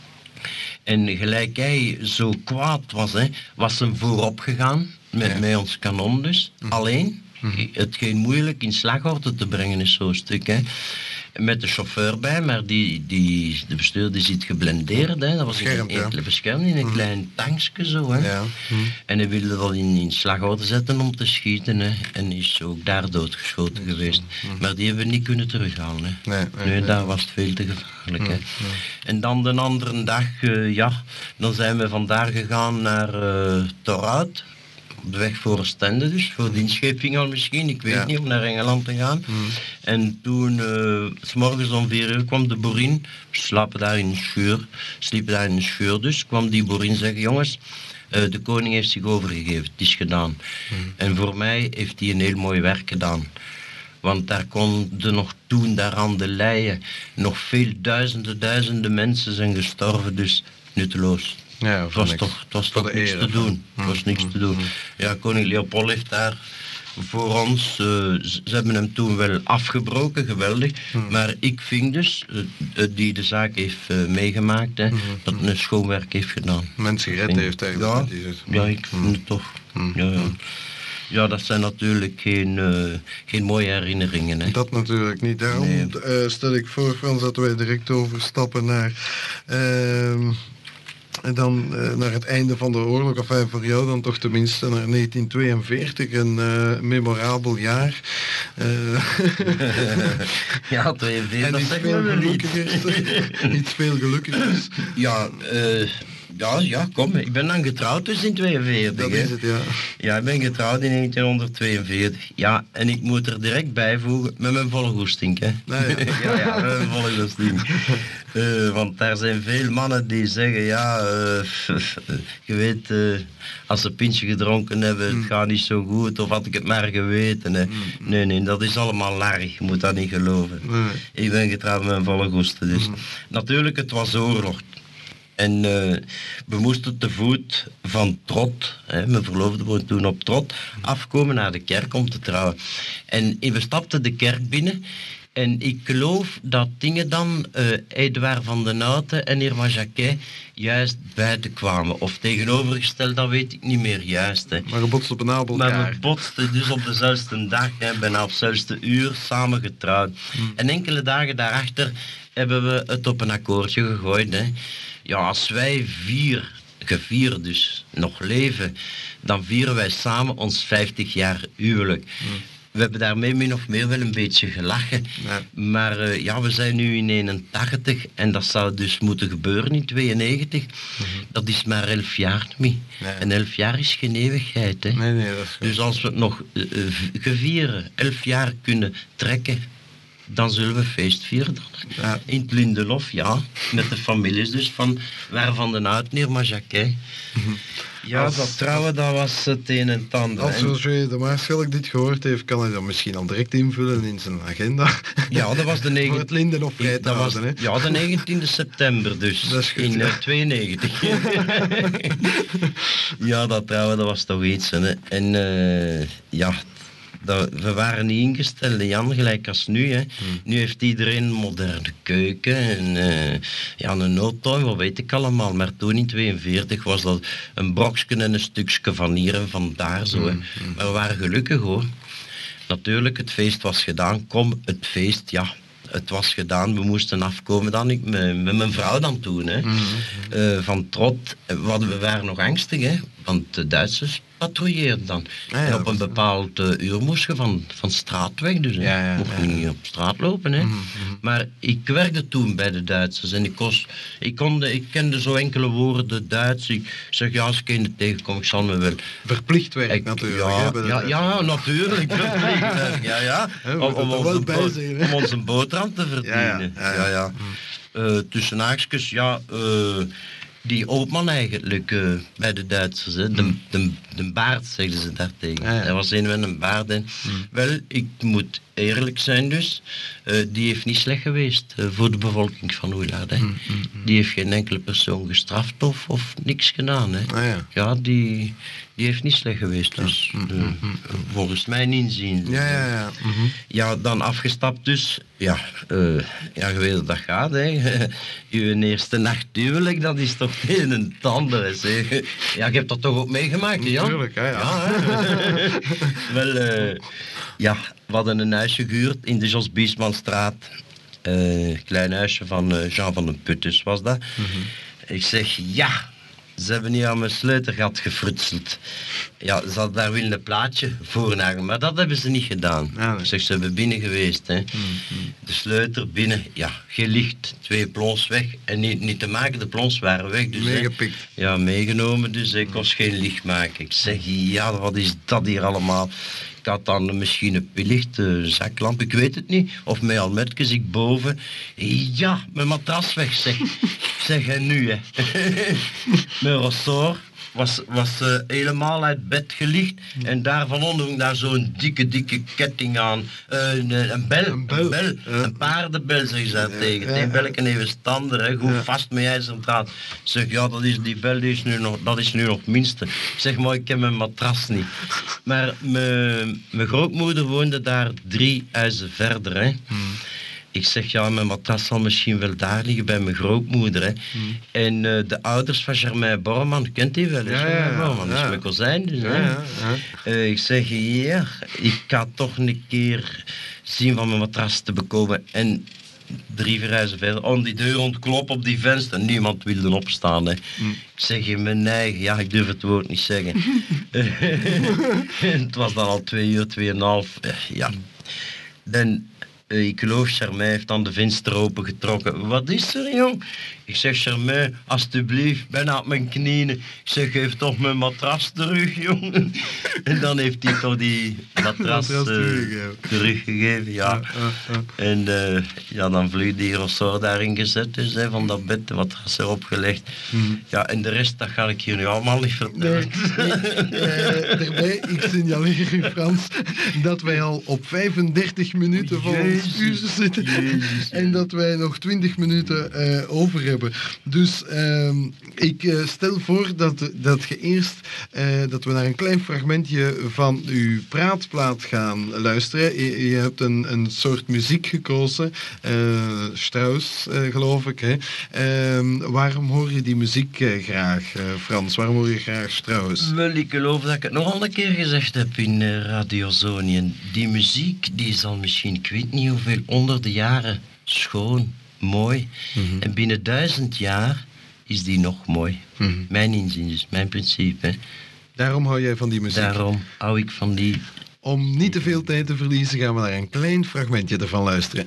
C: En gelijk hij zo kwaad was, hè, was hem voorop gegaan met, ja. met ons kanon dus, mm-hmm. alleen. Mm-hmm. Hetgeen moeilijk in slagorde te brengen is zo'n stuk. Hè. Met de chauffeur bij, maar die, die, de bestuurder zit geblendeerd. Hè. Dat was een enkele bescherming in een mm. klein tankje zo. Hè. Ja. Mm. En hij wilde dat in, in slagorde zetten om te schieten. Hè. En is ook daar doodgeschoten mm. geweest. Mm. Maar die hebben we niet kunnen terughalen. Hè. Nee, nee, nee, daar was het veel te gevaarlijk. Mm. Hè. Mm. En dan de andere dag, uh, ja, dan zijn we vandaar gegaan naar uh, Torhout. Op de weg voor Oostende dus, voor de inscheping al misschien, ik weet ja. niet, om naar Engeland te gaan. Mm. En toen, uh, 's morgens om vier uur kwam de boerin, we slapen daar in een schuur, sliepen daar in een schuur dus, kwam die boerin zeggen, jongens, uh, de koning heeft zich overgegeven, het is gedaan. Mm. En voor mij heeft hij een heel mooi werk gedaan. Want daar konden nog toen, daar aan de leien, nog veel duizenden, duizenden mensen zijn gestorven, dus nutteloos.
A: Ja,
C: het was niks. toch, het was toch niks ere. te doen. Het was niks mm, te doen. Mm. Ja, koning Leopold heeft daar voor ons, uh, ze hebben hem toen wel afgebroken, geweldig. Mm. Maar ik vind dus, uh, die de zaak heeft uh, meegemaakt, hè, mm. dat hij een schoonwerk heeft gedaan.
A: Mensen gered heeft eigenlijk.
C: Ja, ja, ik vind het toch. Mm. Ja, ja. Ja, dat zijn natuurlijk geen, uh, geen mooie herinneringen. Hè.
A: Dat natuurlijk niet. Daarom nee. uh, stel ik voor, Frans, dat wij direct overstappen naar... Uh, En dan uh, naar het einde van de oorlog, of enfin, voor jou dan toch tenminste naar negentien tweeënveertig, een uh, memorabel jaar. Uh,
C: ja, tweeënveertig,
A: dat
C: zeg maar
A: niet. Iets veel gelukkigers.
C: Ja, uh, Ja, ja, kom. Ik ben dan getrouwd dus in tweeënveertig.
A: Dat
C: hè.
A: is het, ja.
C: Ja, ik ben getrouwd in negentienhonderdtweeënveertig. Ja, en ik moet er direct bijvoegen met mijn volle goesting, hè.
A: Nou ja.
C: ja, ja, met mijn volle goesting. Uh, want daar zijn veel mannen die zeggen, ja, uh, je weet, uh, als ze een pintje gedronken hebben, het
A: Mm.
C: gaat niet zo goed, of had ik het maar geweten. Hè.
A: Mm.
C: Nee, nee, dat is allemaal larrig, je moet dat niet geloven.
A: Nee.
C: Ik ben getrouwd met mijn volle goesting, dus.
A: Mm.
C: Natuurlijk, het was oorlog. En uh, we moesten te voet van Trot, hè, mijn verloofde woonde toen op Trot, afkomen naar de kerk om te trouwen. En we stapten de kerk binnen en ik geloof dat dingen dan, uh, Edouard van den Houten en Irma Jacquet, juist buiten kwamen. Of tegenovergesteld, dat weet ik niet meer juist. Hè.
A: Maar je botst op een abel
C: Maar
A: elkaar.
C: we botsten dus op dezelfde dag, hè, bijna op hetzelfde uur, samen getrouwd.
A: Hmm.
C: En enkele dagen daarachter hebben we het op een akkoordje gegooid. Hè. Ja, als wij vier, gevier dus, nog leven, dan vieren wij samen ons vijftig jaar huwelijk.
A: Hmm.
C: We hebben daarmee min of meer wel een beetje gelachen.
A: Ja.
C: Maar uh, ja, we zijn nu in eenentachtig en dat zou dus moeten gebeuren in tweeënnegentig. Mm-hmm. Dat is maar elf jaar niet.
A: Nee.
C: En elf jaar is geen eeuwigheid. Hè.
A: Nee, nee, dat is goed.
C: Dus als we het nog uh, uh, gevieren, elf jaar kunnen trekken, dan zullen we feest vieren.
A: Ja.
C: In het Lindelof, ja. Met de families dus, van waarvan de Oud-Neer, maar Jacquet.
A: Mm-hmm.
C: Ja,
A: Als-
C: dat trouwen, dat was het een en het ander.
A: Als
C: En-
A: Roger de Maarschalk dit gehoord heeft, kan hij dat misschien al direct invullen in zijn agenda.
C: Ja, dat was de
A: Voor
C: negen...
A: het Lindenhof vrij te
C: dat was,
A: houden, hè.
C: ja, de negentiende september dus,
A: Dat is goed,
C: in
A: ja.
C: uh, tweeënnegentig. Ja, dat trouwen, dat was toch iets. Hè. En uh, ja, dat, we waren niet ingesteld, Jan, gelijk als nu. Hè.
A: Hmm.
C: Nu heeft iedereen een moderne keuken en uh, ja, een auto, wat weet ik allemaal. Maar toen in tweeënveertig was dat een brokje en een stukje van hier en van daar. Zo, hè.
A: Hmm,
C: Maar we waren gelukkig hoor. Natuurlijk, het feest was gedaan. Kom, het feest, ja. Het was gedaan, we moesten afkomen dan, ik, met, met mijn vrouw dan toen. Hè.
A: Mm-hmm.
C: Uh, van Trot, we, hadden, we waren nog angstig, hè, want de Duitsers patrouilleerden dan.
A: Ah, ja,
C: en op
A: dat
C: een
A: was-
C: bepaald uh, uur moest je van, van straat weg, dus hè.
A: Ja, ja,
C: mocht je
A: ja.
C: niet op straat lopen. Hè.
A: Mhm,
C: Maar ik werkte toen bij de Duitsers en ik, kost, ik, konde, ik kende zo enkele woorden Duits. Ik zeg, ja, als ik een tegenkom, ik zal me wel...
A: Verplicht werk
C: Ik-
A: natuurlijk.
C: ja,
A: hè, bij de
C: ja,
A: Duitsers.
C: ja, natuurlijk. verplicht, ja, ja.
A: Hè, we
C: Om,
A: moeten
C: om,
A: er wel
C: onze
A: bij
C: bo-
A: zijn, hè.
C: om onze boterham te verdienen.
A: Ja, ja, ja, ja.
C: Eh, tussen haakjes, ja, eh, die Oopman eigenlijk eh, bij de Duitsers, hè. De, de, de baard zeggen ze daartegen.
A: Ja, ja.
C: Hij was een met een baard. En, wel, ik moet eerlijk zijn dus, eh, die heeft niet slecht geweest eh, voor de bevolking van Oelaard. Hè. Die heeft geen enkele persoon gestraft of, of niks gedaan. Hè.
A: Ah, ja.
C: Ja, die, die heeft niet slecht geweest, dus eh, volgens mijn inzien.
A: Ja, ja, ja. Mhm.
C: Ja, dan afgestapt dus. Ja, eh, ja je weet hoe dat gaat, hè. Uw eerste nacht huwelijk, dat is toch een en het ander, zeg. Ja, ik heb dat toch ook meegemaakt, hè, Jan?
A: Natuurlijk, hè, ja.
C: hè. Wel, eh, ja, we hadden een huisje gehuurd in de Jos Biesmanstraat. Eh klein huisje van eh, Jean van den Puttes was dat. Ik zeg, ja, ze hebben niet aan mijn sleutelgat gefrutseld. Ja, ze hadden daar willen een plaatje voor hangen, maar dat hebben ze niet gedaan.
A: Ja, nee.
C: Ik zeg, ze hebben binnen geweest. Hè. De sleutel binnen, ja, geen licht, twee plons weg. En niet, niet te maken, de plons waren weg. Dus, hè.
A: Meegepikt.
C: Ja, meegenomen, dus ik kon geen licht maken. Ik zeg, ja, wat is dat hier allemaal? Ik had dan misschien een licht, een zaklamp, ik weet het niet. Of met almetjes, ik boven. Ja, mijn matras weg, zeg. Ik zeg, en nu, hè. Mijn ressort was, was uh, helemaal uit bed gelicht. En daar van onder hing daar zo'n dikke, dikke ketting aan. Uh, een, een bel,
A: Een bel.
C: een,
A: Ja.
C: een paardenbel, zeg je daar tegen.
A: ja,
C: Het een
A: ja.
C: belletje even stander, hè, goed
A: Ja.
C: vast met ijzeren draad. Ik zeg, ja, dat is, die bel die is nu nog, dat is nu nog het minste. Ik zeg, maar ik heb mijn matras niet. Maar mijn mijn grootmoeder woonde daar drie huizen verder, hè. Ik zeg, ja, mijn matras zal misschien wel daar liggen bij mijn grootmoeder. Hè. En uh, de ouders van Germain Borman, kent die wel? Hè?
A: Ja, ja,
C: Germain
A: ja.
C: Borman, dat is
A: Ja.
C: mijn kozijn. Dus,
A: Ja,
C: hè.
A: ja, ja.
C: Uh, ik zeg, ja, ik ga toch een keer zien van mijn matras te bekomen. En drie, vier huizen verder, om die deur ontkloppen op die venster. Niemand wilde opstaan. Hè. Ik zeg in mijn eigen, ja, ik durf het woord niet zeggen. Het was dan al twee uur, tweeënhalf. Uh, ja. Dan... Uh, ik geloof, Charmey heeft dan de venster opengetrokken. Wat is er, jong? Ik zeg, Charmey, alstublieft, bijna op mijn knieën. Ik zeg, geef toch mijn matras terug, jong. En dan heeft hij toch die matras uh, teruggegeven. teruggegeven, ja. ja, ja, ja. En uh, ja, dan vloeit die ressort daarin gezet, dus, hè, van dat bed, de matras erop gelegd. Mm. Ja, en de rest, dat ga ik hier nu allemaal niet vertellen.
A: Nee, nee, uh, daarbij, ik signaleer u, Frans, dat wij al op vijfendertig minuten van ons uur zitten. Jezus, en dat wij nog twintig minuten uh, over hebben. Dus uh, ik uh, stel voor dat, dat je eerst uh, dat we naar een klein fragmentje van uw praatplaat gaan luisteren. Je, je hebt een, een soort muziek gekozen, uh, Strauss, uh, geloof ik. Hè? Uh, waarom hoor je die muziek uh, graag, uh, Frans? Waarom hoor je graag Strauss?
C: Wel, ik geloof dat ik het nog al een keer gezegd heb in uh, Radio Zonien. Die muziek, die is al misschien, ik weet niet hoeveel, onder de jaren schoon, mooi. Mm-hmm. En binnen duizend jaar is die nog mooi. Mm-hmm. Mijn inzien dus, mijn principe. Hè.
A: Daarom hou jij van die muziek?
C: Daarom hou ik van die...
A: Om niet te veel tijd te verliezen gaan we naar een klein fragmentje ervan luisteren.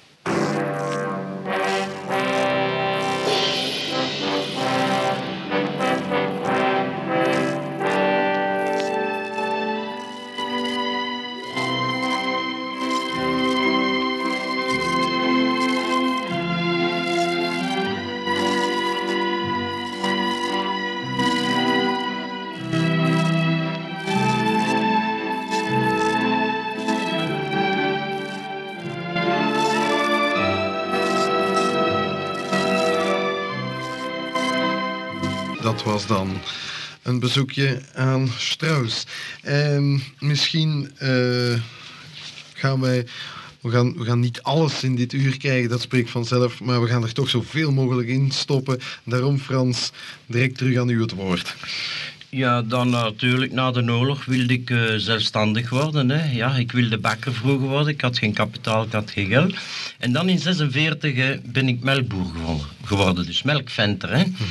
A: Dat was dan een bezoekje aan Strauss. En misschien uh, gaan wij... We gaan, we gaan niet alles in dit uur krijgen, dat spreekt vanzelf, maar we gaan er toch zoveel mogelijk in stoppen. Daarom, Frans, direct terug aan u het woord.
C: Ja, dan natuurlijk, na de oorlog wilde ik uh, zelfstandig worden. Hè. Ja, ik wilde bakker vroeger worden, ik had geen kapitaal, ik had geen geld. En dan in zesenveertig uh, ben ik melkboer geworden, dus melkventer. Hè. Mm-hmm.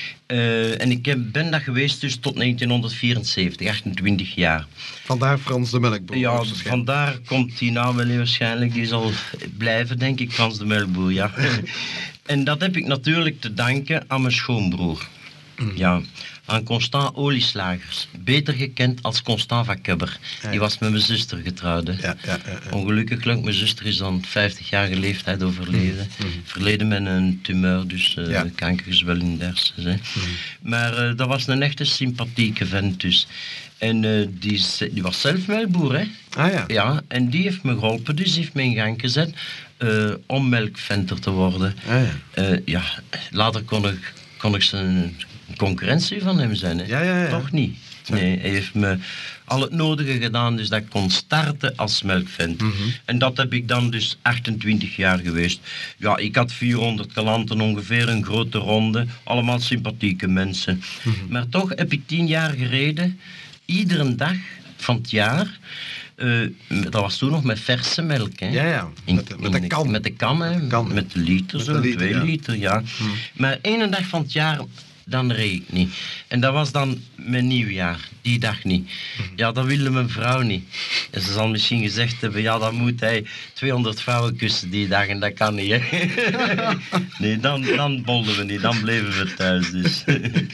C: Uh, en ik heb, ben dat geweest dus tot negentienhonderdvierenzeventig, achtentwintig jaar.
A: Vandaar Frans de Melkboer.
C: Ja, vandaar komt die naam wel waarschijnlijk. Die zal blijven, denk ik, Frans de Melkboer, ja. En dat heb ik natuurlijk te danken aan mijn schoonbroer. Mm. Ja, aan Constant Olieslagers. Beter gekend als Constant van Kubber. Ja, ja. Die was met mijn zuster getrouwd. Hè. Ja, ja, ja, ja. Ongelukkig, mijn zuster is dan vijftigjarige leeftijd overleden. Mm. Verleden met een tumeur, dus uh, ja. kankergezwel in de hersens. Hè. Mm. Maar uh, dat was een echte sympathieke vent dus. En uh, die, die was zelf melkboer, hè.
A: Ah ja.
C: Ja, en die heeft me geholpen, dus die heeft me in gang gezet uh, om melkventer te worden.
A: Ah ja.
C: Uh, ja, later kon ik, kon ik zijn concurrentie van hem zijn, hè.
A: Ja, ja, ja.
C: Toch niet. Nee, hij heeft me al het nodige gedaan, dus dat ik kon starten als melkvent. Mm-hmm. En dat heb ik dan dus achtentwintig jaar geweest. Ja, ik had vierhonderd klanten ongeveer, een grote ronde, allemaal sympathieke mensen. Mm-hmm. Maar toch heb ik tien jaar gereden, iedere dag van het jaar. Uh, dat was toen nog met verse melk, hè?
A: Ja, ja. Met de, met de kan.
C: Met de kan, hè? Kan. Met de liter, met zo, de liter, twee ja. liter, ja. Mm. Maar één dag van het jaar, dan reed ik niet. En dat was dan mijn nieuwjaar, die dag niet. Ja, dat wilde mijn vrouw niet. En ze zal misschien gezegd hebben, ja, dan moet hij tweehonderd vrouwen kussen die dag en dat kan niet, hè. Nee, dan, dan bolden we niet, dan bleven we thuis, dus.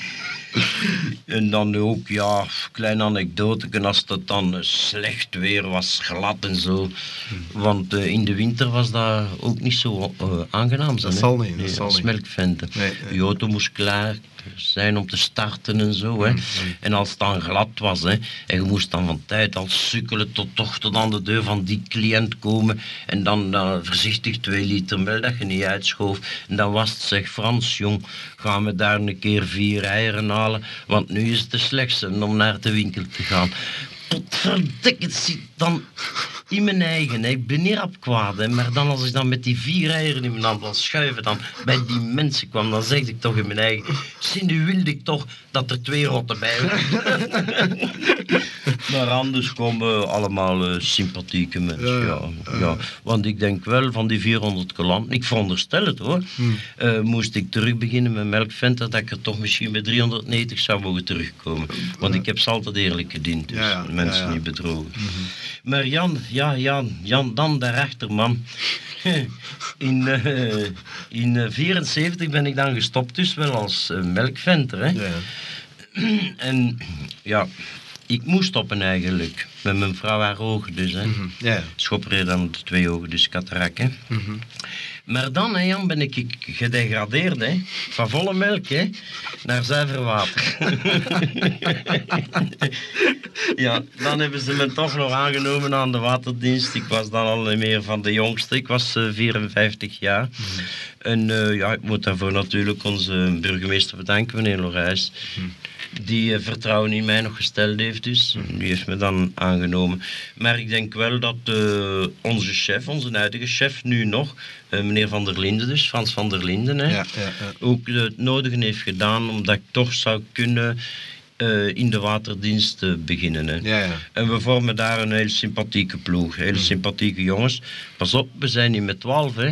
C: En dan ook, ja, kleine anekdote, als het dan slecht weer was, glad en zo. Want uh, in de winter was dat ook niet zo uh, aangenaam.
A: Dat zal niet, dat nee, zal niet.
C: Melkventen. Nee, nee. De auto moest klaar zijn om te starten en zo, hè. Mm, mm. En als het dan glad was, hè, en je moest dan van tijd al sukkelen tot toch tot aan de deur van die cliënt komen en dan uh, voorzichtig twee liter melk dat je niet uitschoof. En dan was het, zeg, Frans, jong, gaan we daar een keer vier eieren halen, want nu is het de slechtste om naar de winkel te gaan. Potverdikke, het zit dan in mijn eigen, hè. Ik ben niet op kwaad, hè. Maar dan als ik dan met die vier eieren in mijn hand wil schuiven, dan bij die mensen kwam, dan zeg ik toch in mijn eigen, zie, nu wilde ik toch dat er twee rotten bij waren. Maar anders komen allemaal uh, sympathieke mensen, ja, ja,
A: uh,
C: ja. Want ik denk wel, van die vierhonderd klanten, ik veronderstel het hoor,
A: hmm.
C: uh, moest ik terug beginnen met Melkventer, dat ik er toch misschien bij driehonderdnegentig zou mogen terugkomen. Want ik heb ze altijd eerlijk gediend, dus
A: ja, ja,
C: mensen
A: ja, ja.
C: niet bedrogen.
A: Mm-hmm.
C: Maar Jan, ja Jan, Jan, dan daarachter man. In uh, in uh, vierenzeventig ben ik dan gestopt dus wel als uh, melkventer, hè.
A: Ja.
C: En ja, ik moest stoppen eigenlijk, met mijn vrouw haar ogen dus, hè.
A: Mm-hmm. Ja.
C: Schopperij dan de twee ogen, dus katarak, hè.
A: Mm-hmm.
C: Maar dan, hè, Jan, ben ik gedegradeerd, hè. Van volle melk, hè, naar zuiver water. Ja, dan hebben ze me toch nog aangenomen aan de waterdienst. Ik was dan al meer van de jongste. Ik was uh, vierenvijftig jaar. Mm. En uh, ja, ik moet daarvoor natuurlijk onze burgemeester bedanken, meneer Lorijs. Mm. Die uh, vertrouwen in mij nog gesteld heeft dus. Mm. Die heeft me dan aangenomen. Maar ik denk wel dat uh, onze chef, onze huidige chef nu nog, uh, meneer Van der Linden dus, Frans van der Linden, hè,
A: Ja, ja, ja.
C: ook uh, het nodige heeft gedaan omdat ik toch zou kunnen uh, in de waterdienst uh, beginnen. Hè.
A: Ja, ja.
C: En we vormen daar een heel sympathieke ploeg, hele mm. sympathieke jongens. Pas op, we zijn niet met twaalf, hè.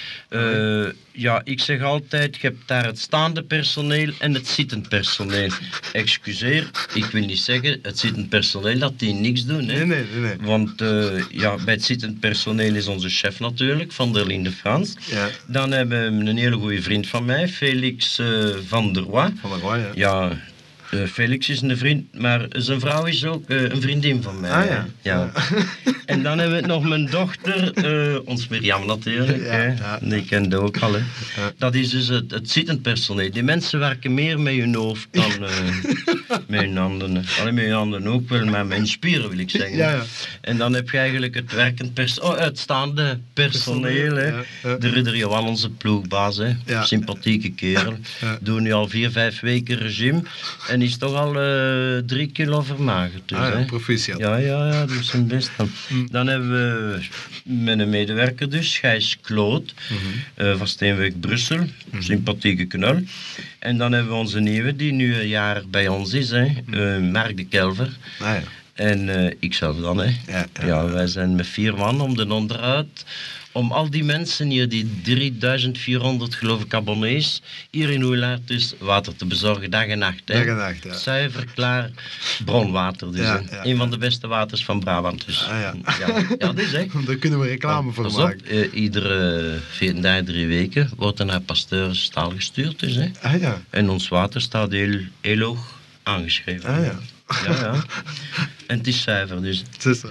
C: Uh, ja, ik zeg altijd, je hebt daar het staande personeel en het zittend personeel. Excuseer, ik wil niet zeggen, het zittend personeel dat die niks doen. Hè.
A: Nee, nee, nee, nee.
C: Want uh, ja, bij het zittend personeel is onze chef natuurlijk, Van der Linde Frans.
A: Ja.
C: Dan hebben we een hele goede vriend van mij, Felix uh, van der Roy.
A: Van der Roy, ja.
C: Ja, uh, Felix is een vriend, maar zijn vrouw is ook uh, een vriendin van mij.
A: Ah, ja.
C: Ja. En dan hebben we nog mijn dochter, uh, ons Mirjam natuurlijk,
A: Ja,
C: hè.
A: ja.
C: Die kende ook al. Hè.
A: Ja.
C: Dat is dus het, het zittend personeel. Die mensen werken meer met hun hoofd dan uh, met hun handen. Alleen met hun handen ook wel, maar met hun spieren wil ik zeggen.
A: Ja, ja.
C: En dan heb je eigenlijk het werkend pers oh, uitstaande personeel. Hè.
A: Ja, ja.
C: De ridder Johan, onze ploegbaas, hè.
A: Ja.
C: Sympathieke kerel.
A: Ja.
C: Doen nu al vier, vijf weken regime en is toch al uh, drie kilo vermagerd. Dus,
A: Ah, ja,
C: hè.
A: proficiat.
C: Ja, ja, ja, dat is zijn best. Dan.
A: Mm.
C: dan hebben we met een medewerker dus, Gijs Kloot,
A: Mm-hmm.
C: uh, van Steenwijk Brussel,
A: Mm-hmm.
C: sympathieke knul. En dan hebben we onze nieuwe, die nu een jaar bij ons is, hè, uh, Mark de Kelver.
A: Ah, ja.
C: En uh, ikzelf dan, hè.
A: Ja, ja.
C: Ja, wij zijn met vier man om de onderhoud. Om al die mensen hier, die drieduizend vierhonderd geloof ik abonnees, hier in Oelaert dus water te bezorgen, dag en nacht. Hè.
A: Dag en nacht, ja.
C: Zuiver, klaar, bronwater dus.
A: Ja,
C: hè.
A: ja,
C: een
A: ja.
C: van de beste waters van Brabant dus.
A: Ah, ja.
C: Ja, ja, dat is hè.
A: Daar kunnen we reclame voor
C: Pas op,
A: maken.
C: uh, iedere veertien dagen, drie weken wordt er naar Pasteurstaal gestuurd dus. Hè.
A: Ah, ja.
C: En ons water staat heel, heel hoog aangeschreven.
A: Ah, ja.
C: Ja, ja. En het is zuiver dus.
A: Het is zo.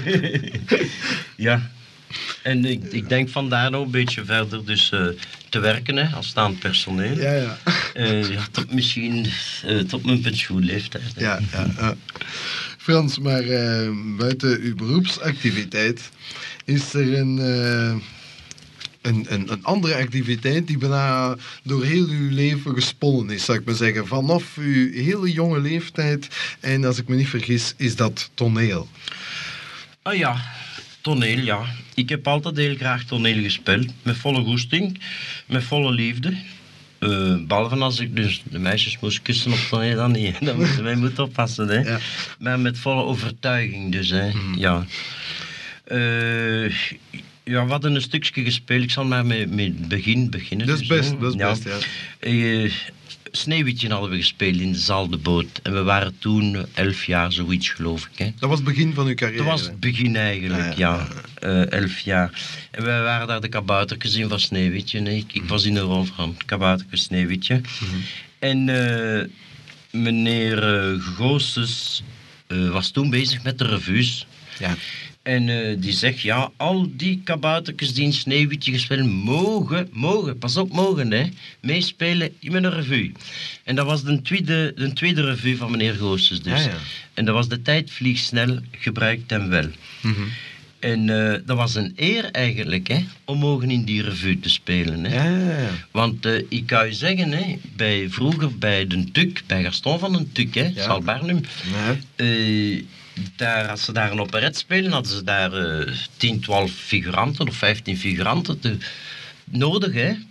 C: Ja. En ik, ik denk vandaar nog een beetje verder dus uh, te werken hè, als staand personeel.
A: Ja, ja.
C: Uh, ja, tot misschien uh, tot mijn pensioenleeftijd. Hè.
A: Ja, ja, ja. Frans, maar uh, buiten uw beroepsactiviteit is er een, uh, een, een, een andere activiteit die bijna door heel uw leven gesponnen is, zou ik maar zeggen. Vanaf uw hele jonge leeftijd, en als ik me niet vergis, is dat toneel.
C: Ah ja, toneel, ja. Ik heb altijd heel graag toneel gespeeld. Met volle goesting, met volle liefde. Uh, behalve als ik dus de meisjes moest kussen op toneel, dan niet. Dan moeten wij moeten oppassen, hè.
A: Ja.
C: Maar met volle overtuiging dus, hè.
A: Mm.
C: Ja. Uh, ja, we hadden een stukje gespeeld. Ik zal maar met, met het begin beginnen.
A: Dat is
C: dus,
A: best,
C: hè.
A: dat is
C: Ja.
A: best, ja.
C: Uh, Sneeuwwitje hadden we gespeeld in de zaal De Boot. En we waren toen elf jaar, zoiets geloof ik. Hè.
A: Dat was het begin van uw carrière.
C: Dat was het begin eigenlijk, ja. Uh, elf jaar. En wij waren daar de kaboutertjes in van Sneeuwwitje. Nee, ik, ik was in de rol van kaboutertje Sneeuwwitje.
A: Mm-hmm.
C: En uh, meneer uh, Goossens uh, was toen bezig met de revues.
A: Ja.
C: En uh, die zegt, ja, al die kaboutertjes die in Sneeuwwitje gespeeld mogen, mogen, pas op, mogen, hè, meespelen in een revue. En dat was de tweede, de tweede revue van meneer Goossens dus.
A: Ah, ja.
C: En dat was de tijd vliegt snel, gebruikt hem wel.
A: Mm-hmm.
C: En uh, dat was een eer eigenlijk, hè, om mogen in die revue te spelen. Hè.
A: Ja, ja, ja.
C: Want uh, ik kan je zeggen, hè, bij, vroeger bij de Tuk, bij Gaston van den Tuk, hè,
A: Ja.
C: Sal Barnum,
A: Nee.
C: uh, daar, als ze daar een operet spelen, hadden ze daar uh, tien, twaalf figuranten of vijftien figuranten te, nodig. Hè.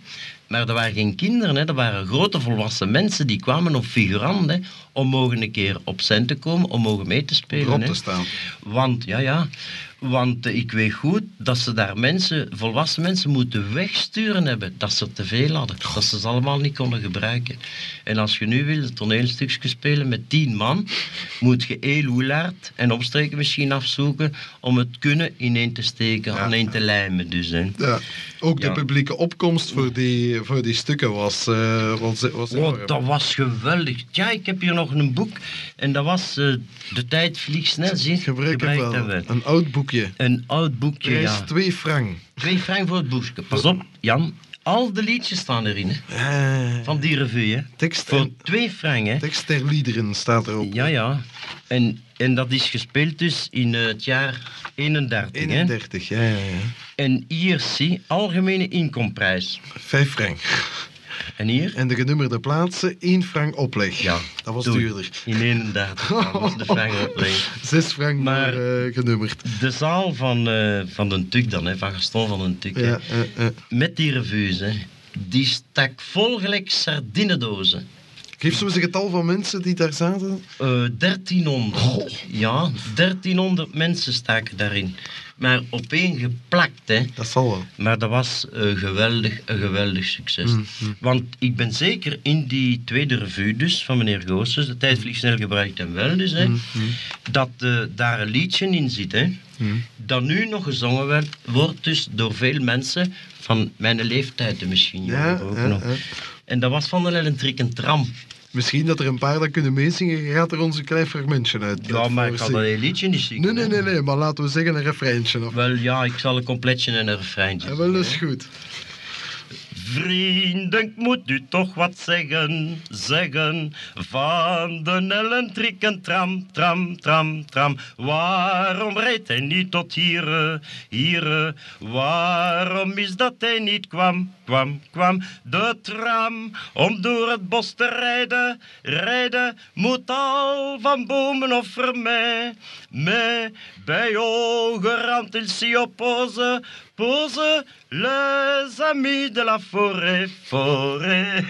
C: maar dat waren geen kinderen, hè. Dat waren grote volwassen mensen die kwamen op figurant, hè, om mogen een keer op scène te komen, om mogen mee te spelen.
A: Erop
C: hè.
A: te staan.
C: Want, ja, ja, want eh, ik weet goed dat ze daar mensen, volwassen mensen moeten wegsturen hebben, dat ze er te veel hadden, dat ze ze allemaal niet konden gebruiken. En als je nu wil een toneelstukje spelen met tien man, moet je heel Oelaert en omstreken misschien afzoeken om het kunnen ineen te steken,
A: Ja,
C: aan één
A: ja.
C: te lijmen dus, hè.
A: Ja. Ook de
C: Ja.
A: publieke opkomst voor die, voor die stukken was, eh was, was
C: Oh,
A: enorm.
C: dat was geweldig. Ja, ik heb hier nog een boek en dat was eh, De tijd vliegt snel, zie je?
A: Gebruik hem
C: Gebruikt
A: wel.
C: hebben we.
A: Een oud boekje.
C: Een oud boekje,
A: Prijs
C: ja.
A: twee frank.
C: Twee frank voor het boekje. Pas op, Jan. Al de liedjes staan erin, hè.
A: Eh,
C: Van die revue, hè.
A: tekst,
C: Voor
A: en,
C: twee frank, hè.
A: tekst der liederen staat erop.
C: Ja, ja. En, en dat is gespeeld dus in eh, het jaar eenendertig, hè.
A: eenendertig, ja, ja, ja.
C: En hier zie algemene inkomprijs.
A: Vijf frank.
C: En hier?
A: En de genummerde plaatsen, één frank opleg.
C: Ja,
A: Dat was
C: doei.
A: duurder.
C: In eenendertig, dat was de frank opleggen.
A: Zes frank
C: Maar-
A: maar eh, genummerd.
C: De zaal van, eh, van den Tuk dan, hè, van Gaston van den Tuk, hè,
A: Ja, eh, eh.
C: met die revues, hè, die stak vol gelijk sardinendozen.
A: Geef zo eens een getal van mensen die daar zaten.
C: Eh dertienhonderd. Ja, dertienhonderd mensen staken daarin. Maar opeen geplakt, hè.
A: Dat zal wel.
C: Maar dat was eh, geweldig, een geweldig succes.
A: Mm, mm.
C: Want ik ben zeker in die tweede revue dus, van meneer Goossens, De tijd vliegt snel gebruikt en wel dus, hè,
A: Mm, mm,
C: dat eh, daar een liedje in zit, hè.
A: mm.
C: Dat nu nog gezongen werd, wordt dus door veel mensen van mijn leeftijd misschien.
A: Ja,
C: jonger ook
A: ja,
C: nog.
A: ja.
C: En dat was van de Lellentrik een tram.
A: Misschien dat er een paar dat kunnen meezingen. Je gaat er ons een klein fragmentje uit.
C: Ja,
A: uit
C: maar ik had
A: voorzien.
C: dat hele liedje niet zingen.
A: Nee, nee,
C: hè.
A: nee, nee, maar laten we zeggen een refreintje. Of...
C: Wel ja, ik zal een completje en een refreintje
A: Ja, wel, dat is
C: zingen, hè.
A: goed.
C: Vrienden, ik moet u toch wat zeggen, zeggen. Van de Ellentrik een tram, tram, tram, tram. Waarom rijdt hij niet tot hier, eh, hier? eh? Waarom is dat hij niet kwam, kwam, kwam? De tram, om door het bos te rijden, rijden, moet al van bomen of mij. Mais bij ogen il s'y oppose, pose les amis de la forêt, forêt.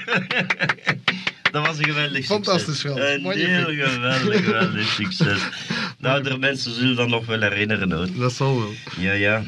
C: Dat was een geweldig succes.
A: Fantastisch wel.
C: Een
A: Magnifiek.
C: heel geweldig, geweldig succes. De oudere mensen zullen dat nog wel herinneren, hoor.
A: Dat zal wel.
C: Ja, ja.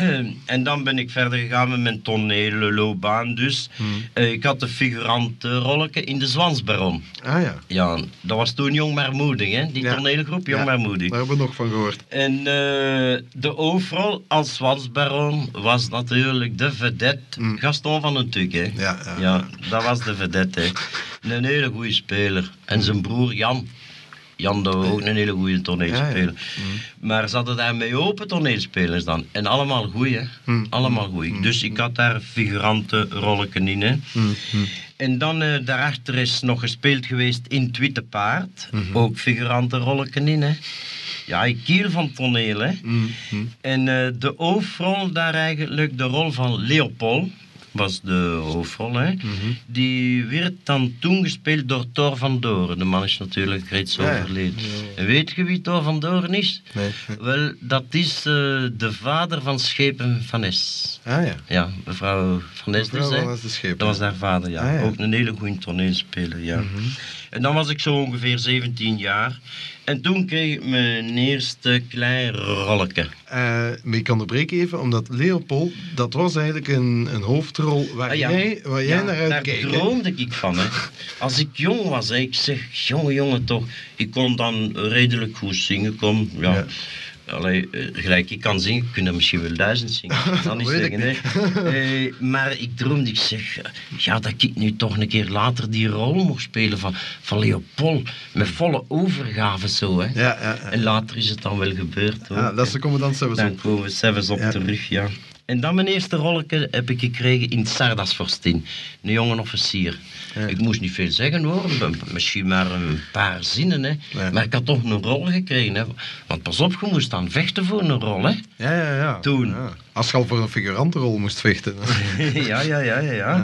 C: En dan ben ik verder gegaan met mijn toneelloopbaan dus.
A: Hmm.
C: Eh, ik had de figurantenrolletje in de Zwansbaron.
A: Ah ja.
C: Ja, dat was toen Jong maar Moedig, hè? Die
A: Ja.
C: toneelgroep Jong
A: Ja,
C: maar Moedig.
A: Daar hebben we nog van gehoord.
C: En eh, de hoofdrol als Zwansbaron was natuurlijk de vedette
A: Mm.
C: Gaston van den Tuk, hè?
A: Ja, ja.
C: Ja, dat was de vedette, hè. Een hele goede speler. En zijn broer Jan. Jan, dat was ook een hele goede toneelspeler.
A: Ja, ja.
C: Maar ze hadden daarmee open toneelspelers dan. En allemaal goeie, hè.
A: Mm.
C: Allemaal goeie. Dus ik had daar figurantenrollen in, hè.
A: Mm, mm.
C: En dan eh, daarachter is nog gespeeld geweest in Het Witte Paard.
A: Mhm.
C: Ook figurantenrollen in, hè. Ja, ik kiel van toneel, hè.
A: Mm, mm.
C: En eh, de hoofdrol daar eigenlijk, de rol van Leopold, was de hoofdrol, hè.
A: Mhm.
C: Die werd dan toen gespeeld door Thor van Doren. De man is natuurlijk reeds
A: Ja, ja.
C: overleden.
A: Ja, ja.
C: En weet je wie Thor van Doren is?
A: Nee. nee.
C: Wel, dat is eh, de vader van Schepen van Es.
A: Ah ja.
C: Ja, mevrouw van Es dus,
A: Mevrouw
C: hè.
A: van Es de Schepen.
C: Dat was haar vader, ja.
A: Ah, ja.
C: Ook een hele goede toneelspeler, ja.
A: Mhm.
C: En dan was ik zo ongeveer zeventien jaar. En toen kreeg ik mijn eerste klein rolletje.
A: Eh, maar ik onderbreek even, omdat Leopold, dat was eigenlijk een, een hoofdrol waar
C: Ah, ja.
A: jij, waar jij
C: Ja,
A: naar
C: daar
A: uitkeek. hè?
C: droomde ik van, hè. Als ik jong was, hè, ik zeg, jongen, jongen, toch. Ik kon dan redelijk goed zingen, kom, ja.
A: Ja.
C: Allee, eh, gelijk ik kan zingen, kunnen misschien wel duizend zingen. Ik kan niet
A: weet ik
C: zeggen, hè. Eh, maar ik droomde, ik zeg, ja, dat ik nu toch een keer later die rol mocht spelen van, van Leopold. Met volle overgave zo, hè.
A: Ja, ja, ja.
C: En later is het dan wel gebeurd, hoor.
A: Ja, dat is de commandant zelfs
C: Dan
A: op.
C: komen we zelfs op
A: Ja.
C: terug, ja. En dan mijn eerste rolletje heb ik gekregen in Sardasvorstin. Een jonge officier.
A: Ja.
C: Ik moest niet veel zeggen hoor, m- misschien maar een paar zinnen. Hè.
A: Ja.
C: Maar ik had toch een rol gekregen. Hè. Want pas op, je moest dan vechten voor een rol. Hè.
A: Ja, ja, ja.
C: Toen.
A: Ja. Als je al voor een figurantenrol moest vechten. hè.
C: ja, ja, ja, ja, ja.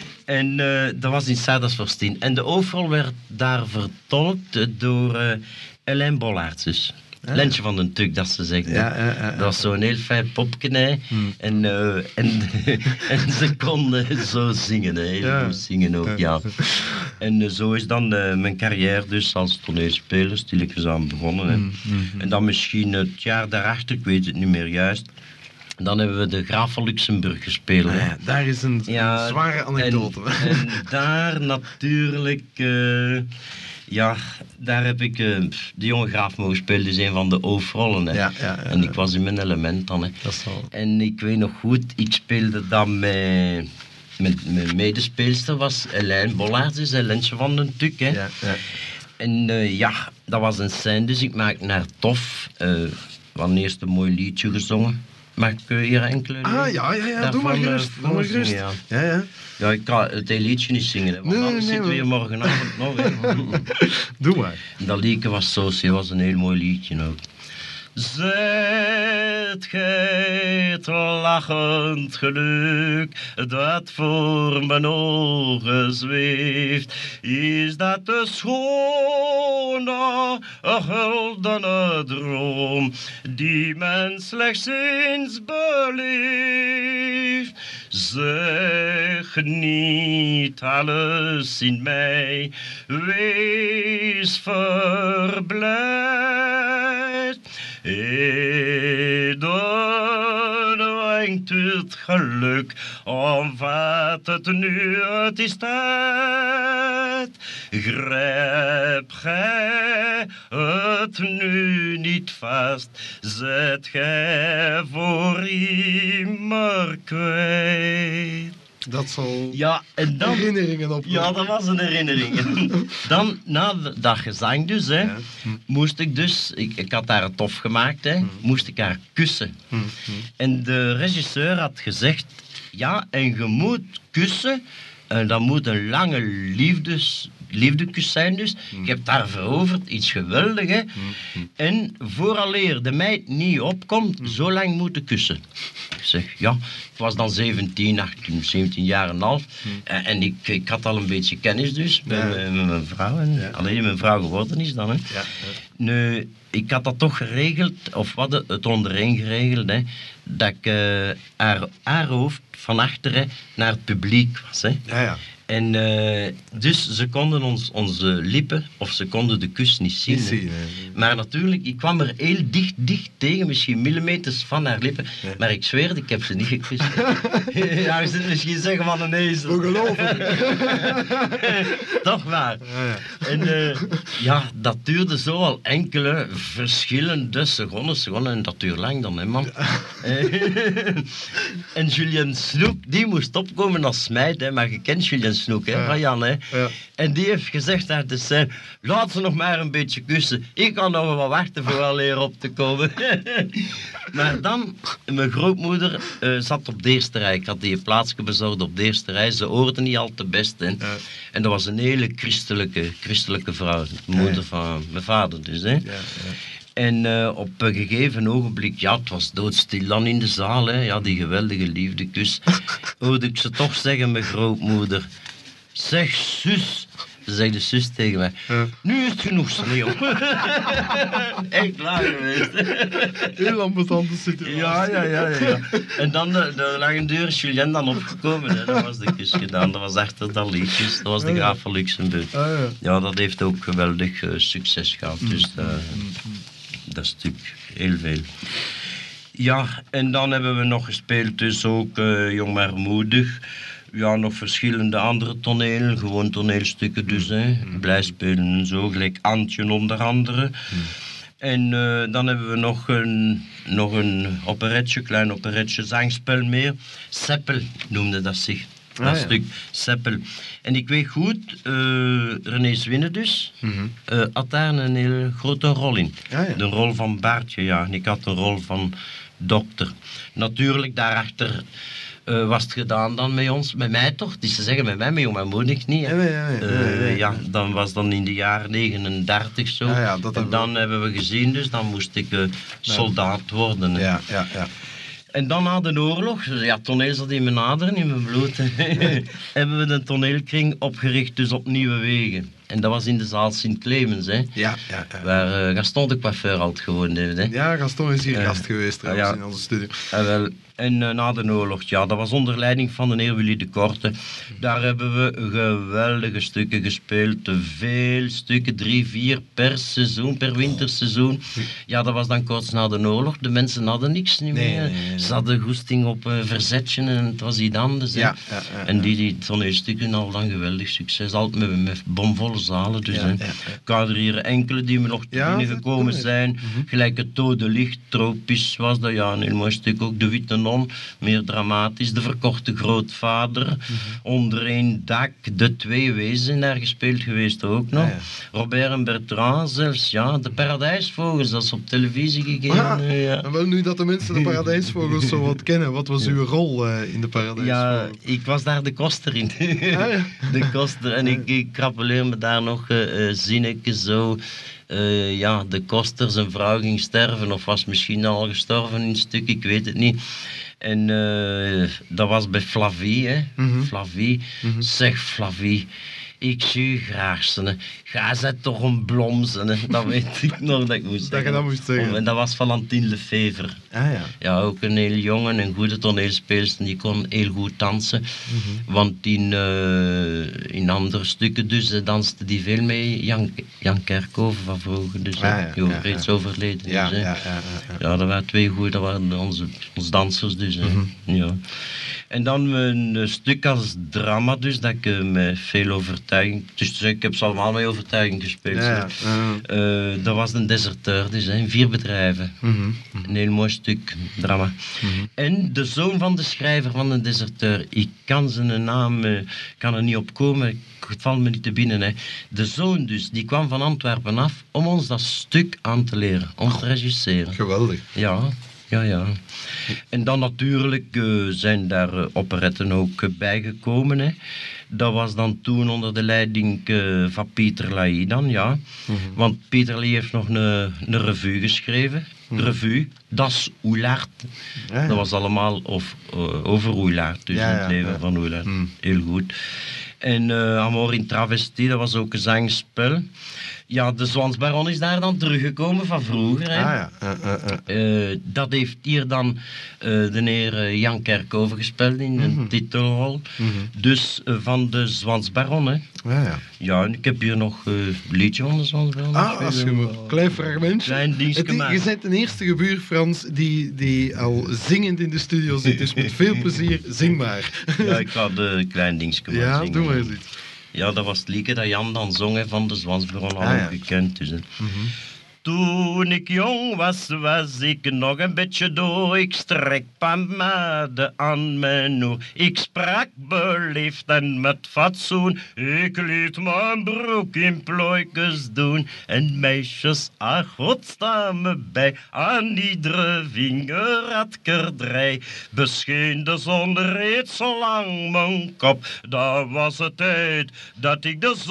C: En eh, dat was in Sardasvorstin. En de hoofdrol werd daar vertolkt door uh, Elaine Bollaerts dus. Ja. Lensje van den Tuk, dat ze zeggen.
A: Ja, ja, ja, ja.
C: Dat was zo'n heel fijn popje. Hè. Hmm. En, uh, en, en ze konden zo zingen. Hè. Heel ja. goed zingen ook, ja. En uh, zo is dan uh, mijn carrière dus als toneelspeler stilletjes aan begonnen. Hè. Hmm, hmm, hmm. En dan misschien het jaar daarachter, ik weet het niet meer juist. Dan hebben we de Graaf van Luxemburg gespeeld. Ah,
A: ja, daar is een, ja, een zware anekdote.
C: En, en daar natuurlijk... Uh, ja, daar heb ik uh, de jonge graaf mogen spelen, dus een van de hoofdrollen. Hè. Ja, ja, ja, en ik was in mijn element dan. Hè. Dat is wel... En ik weet nog goed, ik speelde dan met... Met mijn medespeelster was Helene Bollaerts, dus Helensje van den Tuk. Hè. Ja, ja. En uh, ja, dat was een scène, dus ik maakte naar tof. Uh, we hadden eerst een mooi liedje gezongen. Mag ik uh, hier enkele...
A: Ah, ja, ja, ja, doe maar gerust. Uh, doe maar gerust. Ja. Ja, ja.
C: Ja, ik kan het hele liedje niet zingen, hè, want nee, anders nee, zitten we hier morgenavond nog. Hè.
A: Doe maar.
C: Dat liedje was zo, het was een heel mooi liedje ook. Zet gij het lachend geluk dat voor mijn ogen zweeft, is dat de schone, guldene droom die men slechts eens beleeft. Zeg niet alles in mij, wees verblijd. Dan wenkt het geluk, omvat het nu, het is tijd. Grijp gij het nu niet vast, zet gij voor immer kwijt.
A: Dat zal
C: ja, en dan,
A: herinneringen op.
C: Ja, dat was een herinnering. Dan, na dat gezang dus, hè, ja. moest ik dus, ik, ik had haar het tof gemaakt, hè, mm. moest ik haar kussen. Mm. En de regisseur had gezegd, ja, en je moet kussen, en dat moet een lange liefdes, liefdekus zijn dus. Mm. Je hebt haar veroverd, iets geweldigs, hè. Mm. En vooraleer de meid niet opkomt, mm. zo lang moeten kussen. Ik zeg, ja, ik was dan zeventien, achttien, zeventien jaar en een half. Mm. En ik, ik had al een beetje kennis dus, met, ja. met, met mijn vrouw. En ja. alleen mijn vrouw geworden is dan, hè. Ja. Ja. Nu, ik had dat toch geregeld, of wat het ondereen geregeld, hè, dat ik uh, haar, haar hoofd van achteren naar het publiek was, hè.
A: Ja, ja.
C: En uh, dus ze konden ons, onze lippen, of ze konden de kus niet zien. Niet zien nee. Maar natuurlijk, ik kwam er heel dicht, dicht tegen, misschien millimeters van haar lippen. Ja. Maar ik zweer, ik heb ze niet gekust. Ja, je zult misschien zeggen van een ezel.
A: Ongelooflijk.
C: Toch waar. Ja, ja. En uh, ja, dat duurde zo al enkele verschillende seconden, seconden en dat duurde lang dan, hè man. Ja. En Julien Snoek, die moest opkomen als meid, hè, maar je kent Julien Snoek, hè, ja. van Jan, hè. Ja. En die heeft gezegd uit de scène, laat ze nog maar een beetje kussen. Ik kan nog wel wachten voor al hier op te komen. Maar dan, mijn grootmoeder uh, zat op de eerste rij. Ik had die plaatsje bezorgd op de eerste rij. Ze hoorde niet al te best, hè. Ja. En dat was een hele christelijke, christelijke vrouw. De moeder ja. van mijn vader dus, hè. Ja, ja. En uh, op een gegeven ogenblik, ja, het was doodstil dan in de zaal, hè. Ja, die geweldige liefdekus. Hoorde ik ze toch zeggen, mijn grootmoeder. Zeg, zus. Ze zei de zus tegen mij. Ja. Nu is het genoeg sneeuw. Echt klaar geweest.
A: Heel ambetante situatie.
C: Ja, ja, ja, ja. En dan de, de lange deur is Julien dan opgekomen. Hè. Dat was de kus gedaan. Dat was achter dat liedjes. Dat was de Graaf van Luxemburg. Ah, ja. Ja, dat heeft ook geweldig uh, succes gehad. Dus uh, dat stuk, heel veel. Ja, en dan hebben we nog gespeeld, dus ook uh, Jong maar moedig. Ja, nog verschillende andere tonelen, gewoon toneelstukken dus, hè. Blijspelen en zo, gelijk Antje onder andere. Mm. En uh, dan hebben we nog een, nog een operetje, klein operetje, zangspel meer. Seppel noemde dat zich, dat ah, stuk, ja. Seppel. En ik weet goed, uh, René Zwinnen dus, mm-hmm. uh, had daar een hele grote rol in. Ah, ja. De rol van Baartje, ja, en ik had de rol van dokter. Natuurlijk, daarachter... Uh, was het gedaan dan met ons, met mij toch? Het is te zeggen met mij, met mijn moeder niet. Hè? Ja, ja, ja, ja, ja, ja. Uh, ja, dan was dan in de jaren negenendertig zo. Ja, ja, dat en dan we... hebben we gezien, dus dan moest ik uh, soldaat worden. Hè. Ja, ja, ja. En dan na de oorlog, ja, toneel zat in mijn aderen, in mijn bloed, hebben we een toneelkring opgericht, dus op Nieuwe Wegen. En dat was in de zaal Sint-Clemens, hè.
A: Ja, ja, ja.
C: Waar uh, Gaston de coiffeur altijd gewoond heeft, hè.
A: Ja, Gaston is hier uh, gast geweest trouwens
C: ja.
A: in onze studio.
C: Uh, wel, en uh, na de oorlog, ja, dat was onder leiding van de heer Willy de Korte. Daar hebben we geweldige stukken gespeeld. Te veel stukken, drie, vier per seizoen, per winterseizoen. Ja, dat was dan kort na de oorlog. De mensen hadden niks niet meer. Nee, nee, nee, nee. Ze hadden goesting op uh, verzetje en het was iets anders.
A: Ja, ja, ja, ja.
C: En die, die toneelstukken hadden dan geweldig succes. Altijd met, met bomvolle zalen. Dus, ja, ja, ja. Ik kan er hier enkele die me nog te ja, binnen gekomen zijn. Mm-hmm. Gelijk het Dode Licht, Tropisch was dat. Ja, een heel mooi stuk ook. De Witte Non, meer dramatisch. De Verkochte Grootvader. Mm-hmm. Onder één dak. De Twee Wezen daar gespeeld geweest ook nog. Ja, ja. Robert en Bertrand zelfs. Ja, de Paradijsvogels, dat is op televisie gegeven.
A: Ah, ja. En wel nu dat de mensen de Paradijsvogels zo wat kennen. Wat was uw rol uh, in de Paradijsvogels?
C: Ja, ik was daar de koster in. Ah, ja. De koster. En ik, ik krappeleer me daar nog uh, uh, zinnetje zo. Uh, ja, de koster, zijn vrouw ging sterven. Of was misschien al gestorven in een stuk, ik weet het niet. En uh, dat was bij Flavie, hè. Mm-hmm. Flavie. Mm-hmm. Zeg, Flavie. Ik zie je graag, zene. Ga ze toch een blom, zene. Dat weet ik nog dat ik moest zeggen.
A: Dat je dat moest zeggen.
C: En dat was Valentine Lefevre.
A: Ah ja.
C: Ja, ook een heel jonge en goede toneelspeelster. Die kon heel goed dansen. Mm-hmm. Want in, uh, in andere stukken dus danste die veel mee. Jan, Jan Kerkhoven van vroeger. Dus ah, ja, die ja, reeds ja. overleden.
A: Ja,
C: dus,
A: ja, ja, ja, ja.
C: ja, dat waren twee goede, dat waren onze, onze dansers dus. Mm-hmm. Ja. En dan een stuk als drama dus, dat ik uh, met veel overtuiging... Dus ik heb ze allemaal met overtuiging gespeeld. Ja, ja. Uh, dat was een deserteur dus, hè, vier bedrijven. Mm-hmm. Een heel mooi stuk drama. Mm-hmm. En de zoon van de schrijver van de deserteur, ik kan zijn naam, uh, kan er niet op komen, het valt me niet te binnen. Hè. De zoon dus, die kwam van Antwerpen af om ons dat stuk aan te leren, ons te regisseren.
A: Geweldig.
C: Ja. Ja, ja. En dan natuurlijk uh, zijn daar uh, operetten ook uh, bijgekomen. Hè. Dat was dan toen onder de leiding uh, van Pieter Lay dan, ja. Mm-hmm. Want Pieter Lay heeft nog een, een revue geschreven. Mm-hmm. Revue, Das Oelaert. Ja, ja. Dat was allemaal of, uh, over Oelaert, dus ja, ja, het leven ja. van Oelaert. Mm. Heel goed. En uh, Amor in Travestie, dat was ook een zangspel. Ja, de Zwansbaron is daar dan teruggekomen van vroeger. Hè.
A: Ah, ja. uh, uh, uh.
C: Uh, dat heeft hier dan uh, de heer Jan Kerkhoven gespeeld in een mm-hmm. titelrol. Mm-hmm. Dus uh, van de Zwansbaron. Hè.
A: Ja, ja.
C: Ja, en ik heb hier nog een uh, liedje van de Zwansbaron.
A: Ah, als je een klein fragmentje.
C: Klein dingetje maar.
A: Je bent de eerste gebuur, Frans, die, die al zingend in de studio zit. Dus met veel plezier, zing maar.
C: Ja, ik ga de klein dingetje maar
A: ja,
C: zingen.
A: Ja, doe maar eens iets.
C: Ja, dat was het liedje dat Jan dan zong hè, van de Zwansbaron, al ah, ja. gekend. Dus, mm-hmm. Toen ik jong was, was ik nog een beetje door. Ik strek pomade aan mijn oor. Ik sprak beleefd en met fatsoen. Ik liet mijn broek in plooikes doen. En meisjes, ach, God sta me bij. Aan iedere vinger had ik er drie. Bescheen de zon reeds zo lang mijn kop. Dat was het tijd dat ik de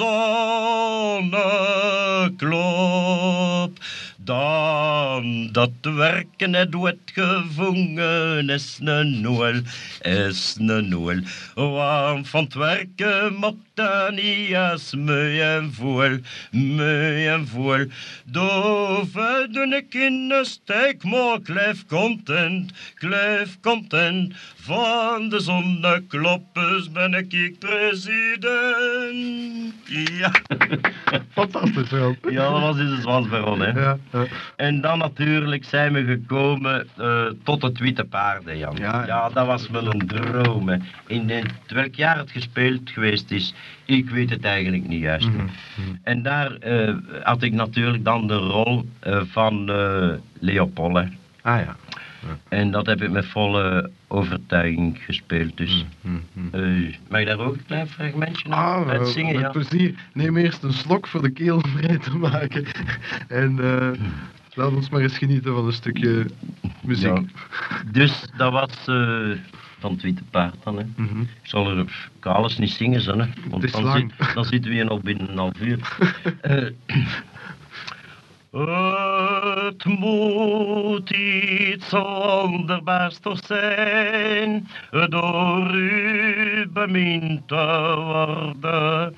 C: zonneklop. Dan dat werken het wordt gevangen is een noel, is een noel. Want van het werken mocht dan niet als me en voel, me en voel. Dove doe ik in de steek, maar kleef content, kleef content. Van de zonnekloppers ben ik president. Ja.
A: Fantastisch wel.
C: Ja, dat was in de Zwansbaron, hè.
A: Ja, ja.
C: En dan natuurlijk zijn we gekomen uh, tot het Witte Paarden, Jan. Ja, ja. ja, dat was wel een droom, hè. In, in welk jaar het gespeeld geweest is, ik weet het eigenlijk niet juist. Mm-hmm. En daar uh, had ik natuurlijk dan de rol uh, van uh, Leopold, hè.
A: Ah ja. Ja.
C: En dat heb ik met volle overtuiging gespeeld, dus... Mm, mm, mm. Uh, mag je daar ook een klein fragmentje
A: ah, uit zingen? Met ja? plezier. Neem eerst een slok voor de keel vrij te maken. En uh, laat ons maar eens genieten van een stukje muziek. Ja.
C: Dus dat was uh, van het Witte Paard dan, hè. Mm-hmm. Ik zal er ik kan alles niet zingen, zo, hè. Want dan, zit, dan zitten we hier nog binnen een half uur. uh, Het moet iets wonderbaars toch zijn, door u bemind te worden.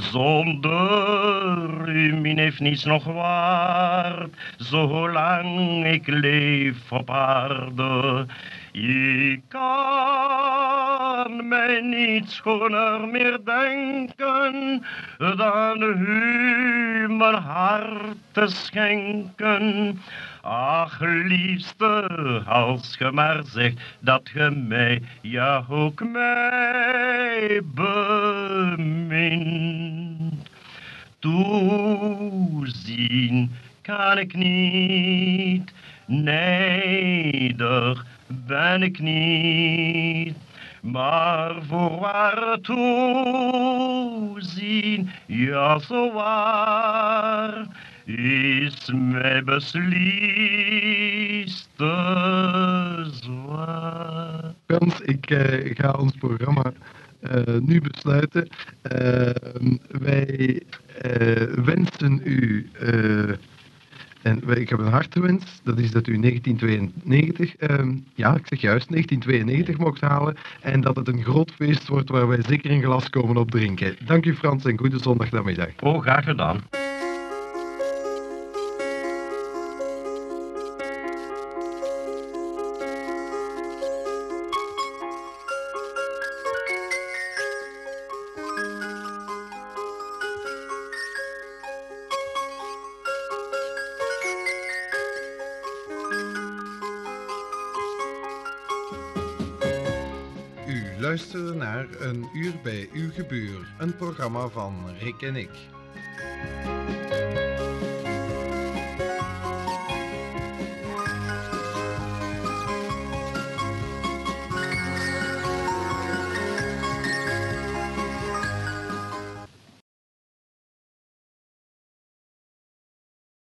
C: Zonder u min heeft niets nog waard, zolang ik leef op aarde. Ik kan mij niet schoner meer denken, dan u mijn hart te schenken. Ach, liefste, als ge maar zegt dat ge mij, ja ook mij bemint. Toezien kan ik niet, nijdig ben ik niet, maar voorwaar toezien, ja zo waar, is mij beslist te zwaar.
A: Frans, ik uh, ga ons programma uh, nu besluiten. Uh, wij uh, wensen u... Uh, En ik heb een hartewens, dat is dat u negentien tweeënnegentig, uh, ja, ik zeg juist, negentien tweeënnegentig mocht halen en dat het een groot feest wordt waar wij zeker een glas komen opdrinken. Dank u Frans en goede zondagnamiddag.
C: Oh, graag gedaan.
A: Luisterde naar Een Uur bij Uw Gebuur, een programma van Rick en ik.